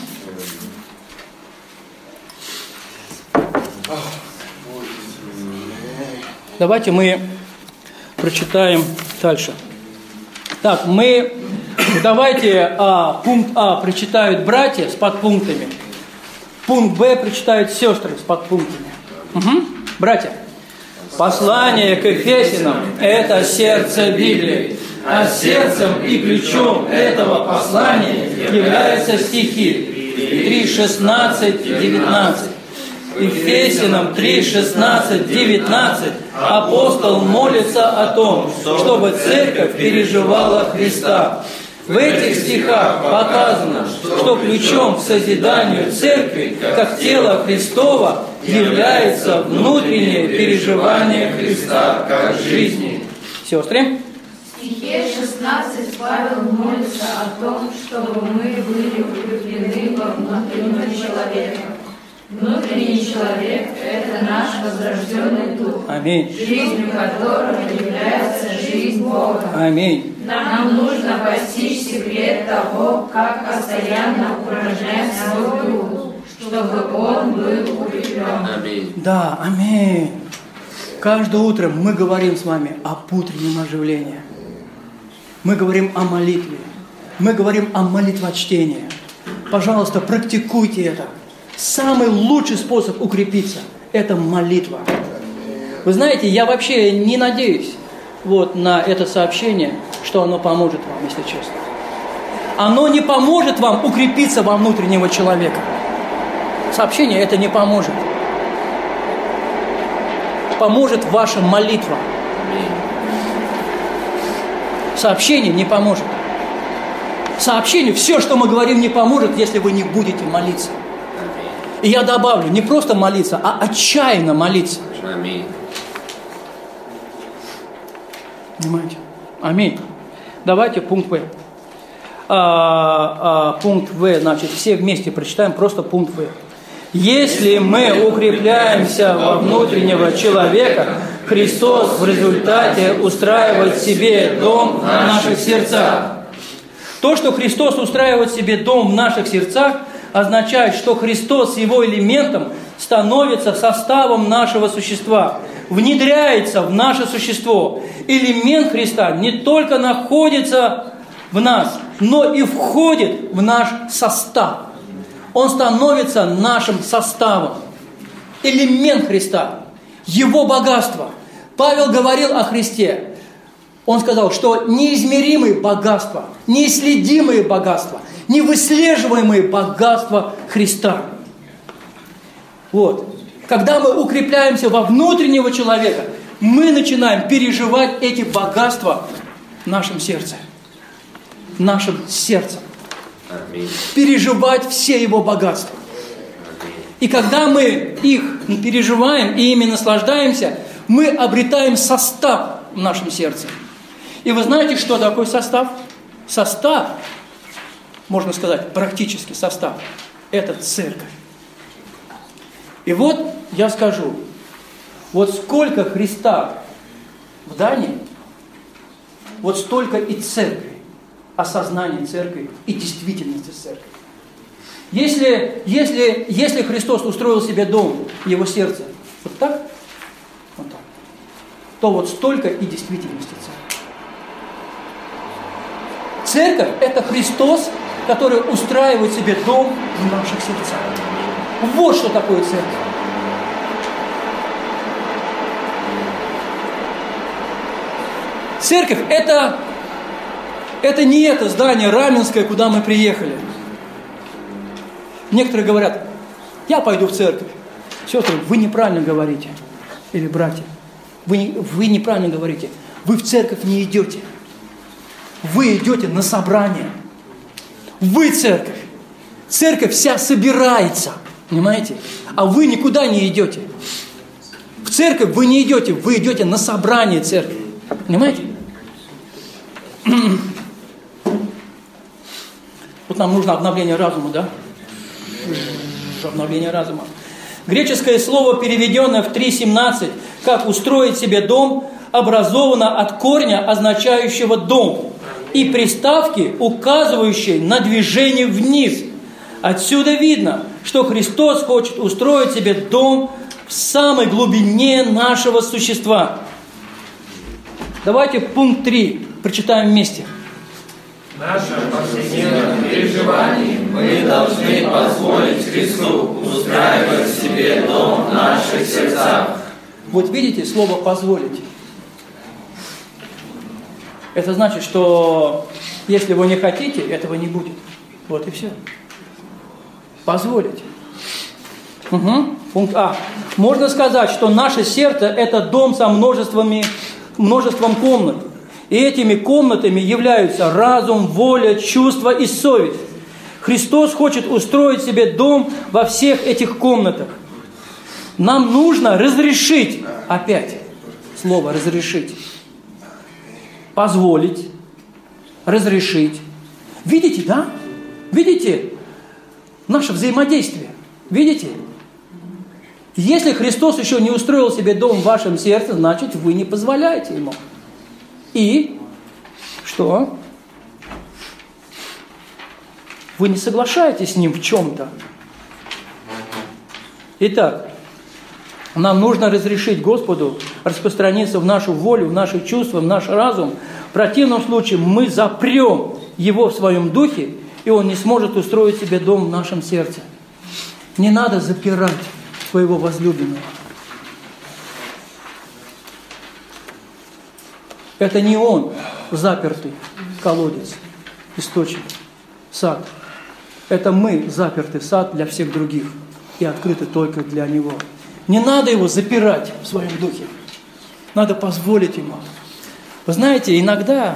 Давайте мы прочитаем дальше. Так, давайте пункт А прочитают братья с подпунктами. Пункт Б прочитают сестры с подпунктами. Угу. Братья. Послание к Ефесянам – это сердце Библии. А сердцем и ключом этого послания являются стихи 3:16-19. Ефесянам 3:16-19 апостол молится о том, чтобы церковь переживала Христа. В этих стихах показано, что ключом к созиданию церкви, как тела Христова, является внутреннее переживание Христа как жизни. Сестры? В стихе 16 Павел молится о том, чтобы мы были укреплены во внутреннего человека. Внутренний человек – это наш возрожденный дух, Аминь. Жизнью которого является жизнь Бога. Аминь. Нам нужно постичь секрет того, как постоянно упражнять свой дух, чтобы он был укреплен. Аминь. Да, аминь. Каждое утро мы говорим с вами об утреннем оживлении. Мы говорим о молитве. Мы говорим о молитвочтении. Пожалуйста, практикуйте это. Самый лучший способ укрепиться – это молитва. Вы знаете, я вообще не надеюсь на это сообщение, что оно поможет вам, если честно. Оно не поможет вам укрепиться во внутреннего человека. Сообщение это не поможет. Поможет ваша молитва. Сообщение не поможет. Сообщение, все, что мы говорим, не поможет, если вы не будете молиться. И я добавлю, не просто молиться, а отчаянно молиться. Аминь. Понимаете? Аминь. Давайте пункт В. Пункт В, значит, все вместе прочитаем просто пункт В. Если мы укрепляемся во внутреннего человека, Христос в результате устраивает себе дом в наших сердцах. То, что Христос устраивает себе дом в наших сердцах, означает, что Христос с Его элементом становится составом нашего существа, внедряется в наше существо. Элемент Христа не только находится в нас, но и входит в наш состав. Он становится нашим составом. Элемент Христа, Его богатство. Павел говорил о Христе. Он сказал, что неизмеримые богатства, неисследимые богатства, невыслеживаемые богатства Христа. Вот. Когда мы укрепляемся во внутреннего человека, мы начинаем переживать эти богатства в нашем сердце. Нашим сердцем. Переживать все его богатства. И когда мы их переживаем и ими наслаждаемся, мы обретаем состав в нашем сердце. И вы знаете, что такое состав? Состав, можно сказать, практически состав, это церковь. И вот я скажу, вот сколько Христа в Дании, вот столько и церкви, осознания церкви и действительности церкви. Если Христос устроил себе дом в его сердце вот так, то вот столько и действительности церкви. Церковь – это Христос, который устраивает себе дом в наших сердцах. Вот что такое церковь. Церковь – это не это здание Раменское, куда мы приехали. Некоторые говорят, я пойду в церковь. Сестры, вы неправильно говорите. Или братья, вы неправильно говорите. Вы в церковь не идете. Вы идете на собрание. Вы церковь. Церковь вся собирается. Понимаете? А вы никуда не идете. В церковь вы не идете. Вы идете на собрание церкви. Понимаете? Вот нам нужно обновление разума, да? Обновление разума. Греческое слово, переведенное в 3.17, как устроить себе дом, образовано от корня, означающего дом, и приставки, указывающей на движение вниз. Отсюда видно, что Христос хочет устроить себе дом в самой глубине нашего существа. Давайте пункт 3 прочитаем вместе. В нашем повседневном переживании мы должны позволить Христу устраивать себе дом в наших сердцах. Вот видите слово «позволить». Это значит, что если вы не хотите, этого не будет. Вот и все. Позволить. Пункт А. Можно сказать, что наше сердце – это дом со множеством комнат. И этими комнатами являются разум, воля, чувство и совесть. Христос хочет устроить себе дом во всех этих комнатах. Нам нужно разрешить, опять слово «разрешить», позволить, разрешить. Видите, да? Видите наше взаимодействие? Видите? Если Христос еще не устроил себе дом в вашем сердце, значит, вы не позволяете Ему. И что? Вы не соглашаетесь с Ним в чем-то. Итак, нам нужно разрешить Господу распространиться в нашу волю, в наши чувства, в наш разум. В противном случае мы запрем Его в своем духе, и Он не сможет устроить себе дом в нашем сердце. Не надо запирать своего возлюбленного. Это не он запертый колодец, источник, сад. Это мы запертый сад для всех других и открыты только для него. Не надо его запирать в своем духе. Надо позволить ему. Вы знаете, иногда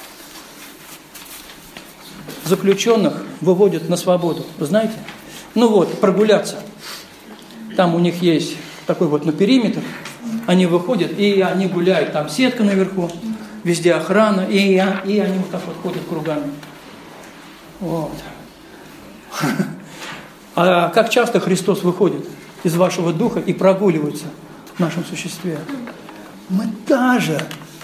заключенных выводят на свободу. Вы знаете? Прогуляться. Там у них есть такой периметр. Они выходят, и они гуляют. Там сетка наверху, везде охрана, и они вот так вот ходят кругами. Вот. А как часто Христос выходит из вашего духа и прогуливается в нашем существе? Мы даже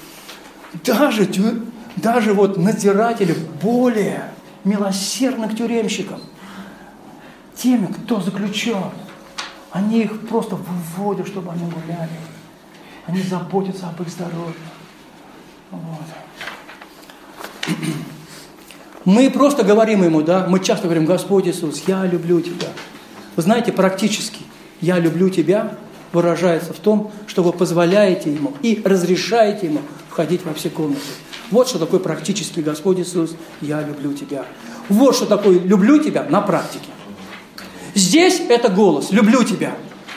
надзиратели более милосердны к тюремщикам, теми, кто заключен. Они их просто выводят, чтобы они гуляли. Они заботятся об их здоровье. Вот. Мы просто говорим Ему, да, мы часто говорим: Господь Иисус, я люблю Тебя. Вы знаете, практически «я люблю Тебя» выражается в том, что вы позволяете Ему и разрешаете Ему входить во все комнаты. Вот что такое практически Господь Иисус, я люблю Тебя. Вот что такое люблю Тебя на практике. Здесь это голос «люблю Тебя».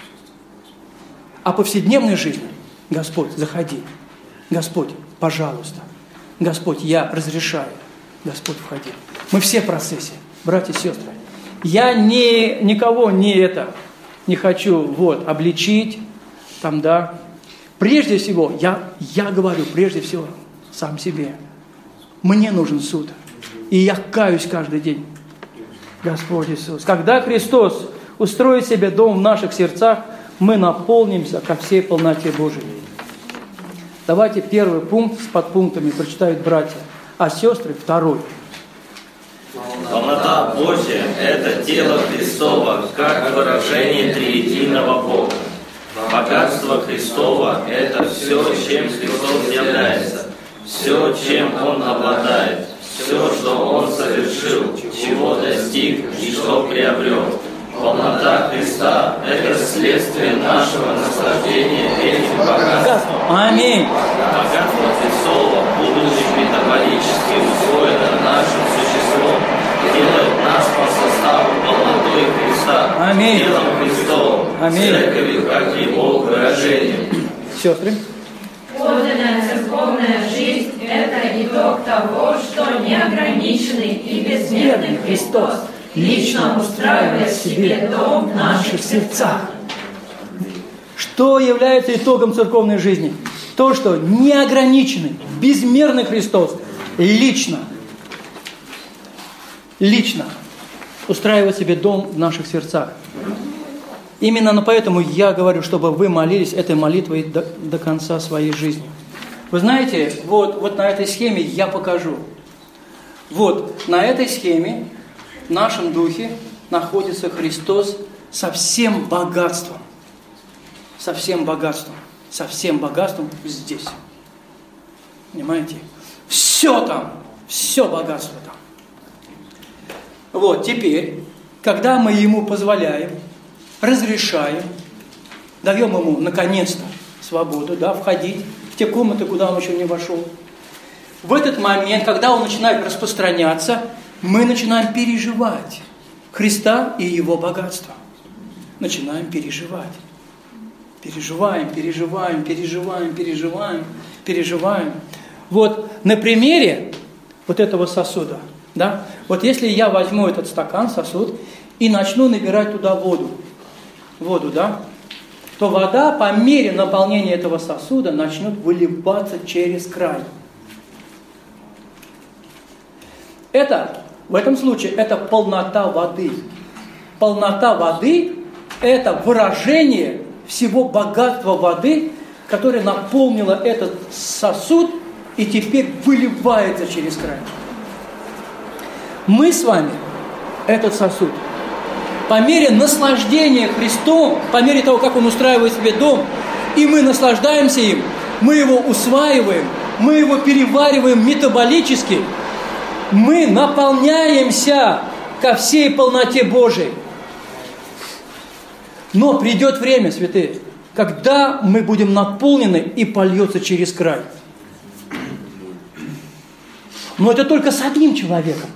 А повседневной жизни: Господь, заходи. Господь, пожалуйста. Господь, я разрешаю. Господь, входи. Мы все в процессе, братья и сестры. Я никого не хочу обличить, там, да. Прежде всего, я говорю, прежде всего, сам себе. Мне нужен суд. И я каюсь каждый день. Господь Иисус. Когда Христос устроит себе дом в наших сердцах, мы наполнимся ко всей полноте Божией. Давайте первый пункт с подпунктами прочитают братья, а сестры второй. Полнота Божья – это тело Христово, как выражение триединого Бога. Богатство Христово – это все, чем Христос является, все, чем Он обладает, все, что Он совершил, чего достиг и что приобрел. Полнота Христа – это следствие нашего наслаждения этим богатством. Аминь. Богатство Христово, будучи метаболически усвоено нашим существом, делает нас по составу полнотой Христа, Аминь. телом Христовым, Аминь. церковью, как Его выражением. Сестры. Подлинная церковная жизнь – это итог того, что неограниченный и безмерный Христос лично устраивает себе дом в наших сердцах. Что является итогом церковной жизни? То, что неограниченный, безмерный Христос лично устраивает себе дом в наших сердцах. Именно поэтому я говорю, чтобы вы молились этой молитвой до конца своей жизни. Вы знаете, вот на этой схеме я покажу. Вот на этой схеме в нашем духе находится Христос со всем богатством. Со всем богатством. Со всем богатством здесь. Понимаете? Все там. Все богатство там. Вот теперь, когда мы Ему позволяем, разрешаем, даем Ему наконец-то свободу, да, входить в те комнаты, куда Он еще не вошел. В этот момент, когда Он начинает распространяться, мы начинаем переживать Христа и Его богатство. Начинаем переживать. Переживаем. Вот на примере вот этого сосуда, да, вот если я возьму этот стакан, сосуд, и начну набирать туда воду, да, то вода по мере наполнения этого сосуда начнет выливаться через край. В этом случае это полнота воды. Полнота воды – это выражение всего богатства воды, которое наполнило этот сосуд и теперь выливается через край. Мы с вами этот сосуд. По мере наслаждения Христом, по мере того, как Он устраивает себе дом, и мы наслаждаемся им, мы его усваиваем, мы его перевариваем метаболически, мы наполняемся ко всей полноте Божией. Но придет время, святые, когда мы будем наполнены и польется через край. Но это только с одним человеком.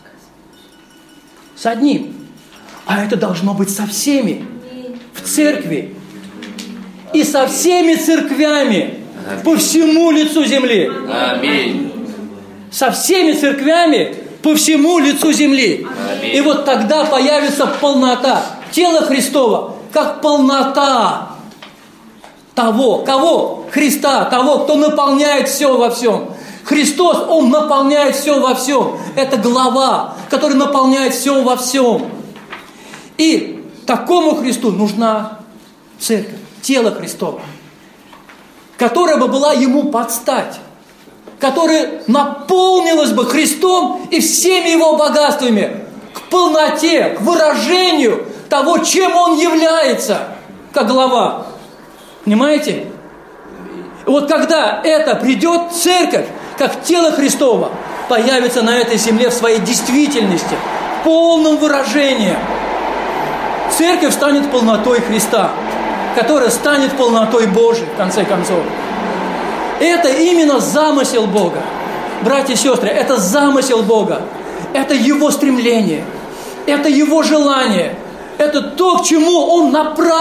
С одним. А это должно быть со всеми. В церкви. И со всеми церквями. По всему лицу земли. Аминь. Со всеми церквями по всему лицу земли. Аминь. И вот тогда появится полнота. Тело Христово, как полнота того, кого? Христа, того, кто наполняет все во всем. Христос, Он наполняет все во всем. Это глава, который наполняет все во всем. И такому Христу нужна церковь, тело Христово, которая бы была Ему под стать, которая наполнилась бы Христом и всеми Его богатствами к полноте, к выражению того, чем Он является, как глава. Понимаете? И вот когда это придет, церковь, как тело Христово, появится на этой земле в своей действительности, в полном выражении. Церковь станет полнотой Христа, которая станет полнотой Божией, в конце концов. Это именно замысел Бога. Братья и сестры, это замысел Бога. Это Его стремление. Это Его желание. Это то, к чему Он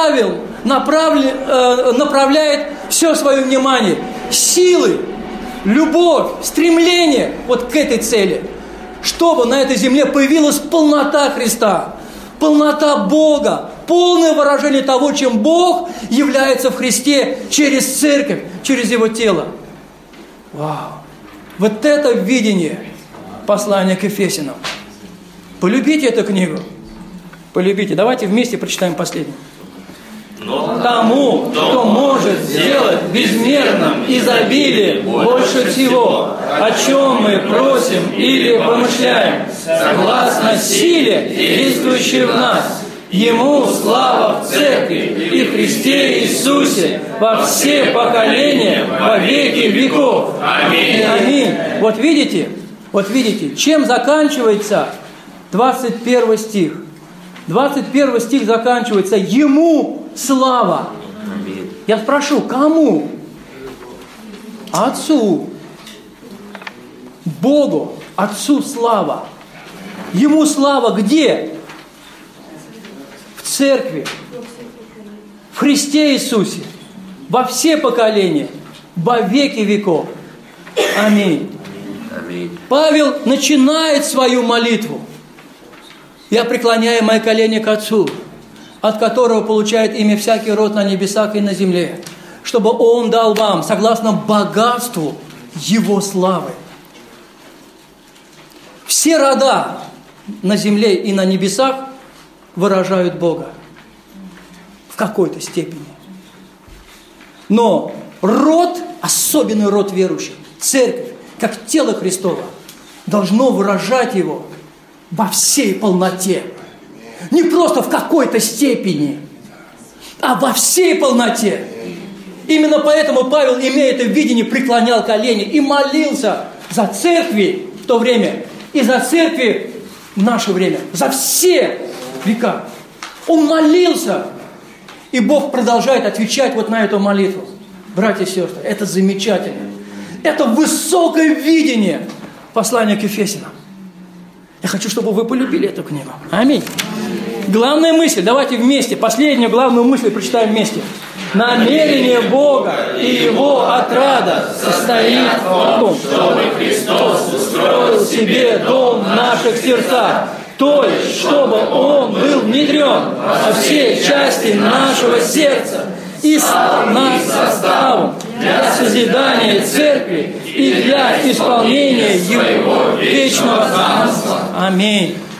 направляет все свое внимание. Силы, любовь, стремление вот к этой цели. Чтобы на этой земле появилась полнота Христа, полнота Бога, полное выражение того, чем Бог является в Христе через церковь, через Его тело. Вау! Вот это видение послания к Ефесянам. Полюбите эту книгу. Полюбите. Давайте вместе прочитаем последнее. Тому, кто может сделать в безмерном изобилии больше всего, о чем мы просим или помышляем, согласно силе, действующей в нас. Ему слава в Церкви и Христе Иисусе во все поколения, во веки веков. Аминь. Аминь. Вот видите, чем заканчивается 21 стих? 21 стих заканчивается «Ему слава». Я спрошу, кому? Отцу. Богу, Отцу слава. Ему слава где? В Церкви, в Христе Иисусе, во все поколения, во веки веков. Аминь. Павел начинает свою молитву. «Я преклоняю мои колени к Отцу, от которого получает имя всякий род на небесах и на земле, чтобы Он дал вам, согласно богатству Его славы». Все рода на земле и на небесах выражают Бога в какой-то степени. Но род, особенный род верующих, церковь, как тело Христово, должно выражать Его во всей полноте. Не просто в какой-то степени, а во всей полноте. Именно поэтому Павел, имея это видение, преклонял колени и молился за церкви в то время и за церкви в наше время, за все века. Он молился, и Бог продолжает отвечать вот на эту молитву. Братья и сестры, это замечательно. Это высокое видение послания к Ефесянам. Я хочу, чтобы вы полюбили эту книгу. Аминь. Главная мысль, давайте вместе, последнюю главную мысль прочитаем вместе. Намерение Бога и Его отрада состоит в том, чтобы Христос устроил себе дом в наших сердцах, то есть, чтобы Он был внедрен во все части нашего сердца и стал нас составом для созидания церкви и для исполнения Его вечного замысла. Аминь.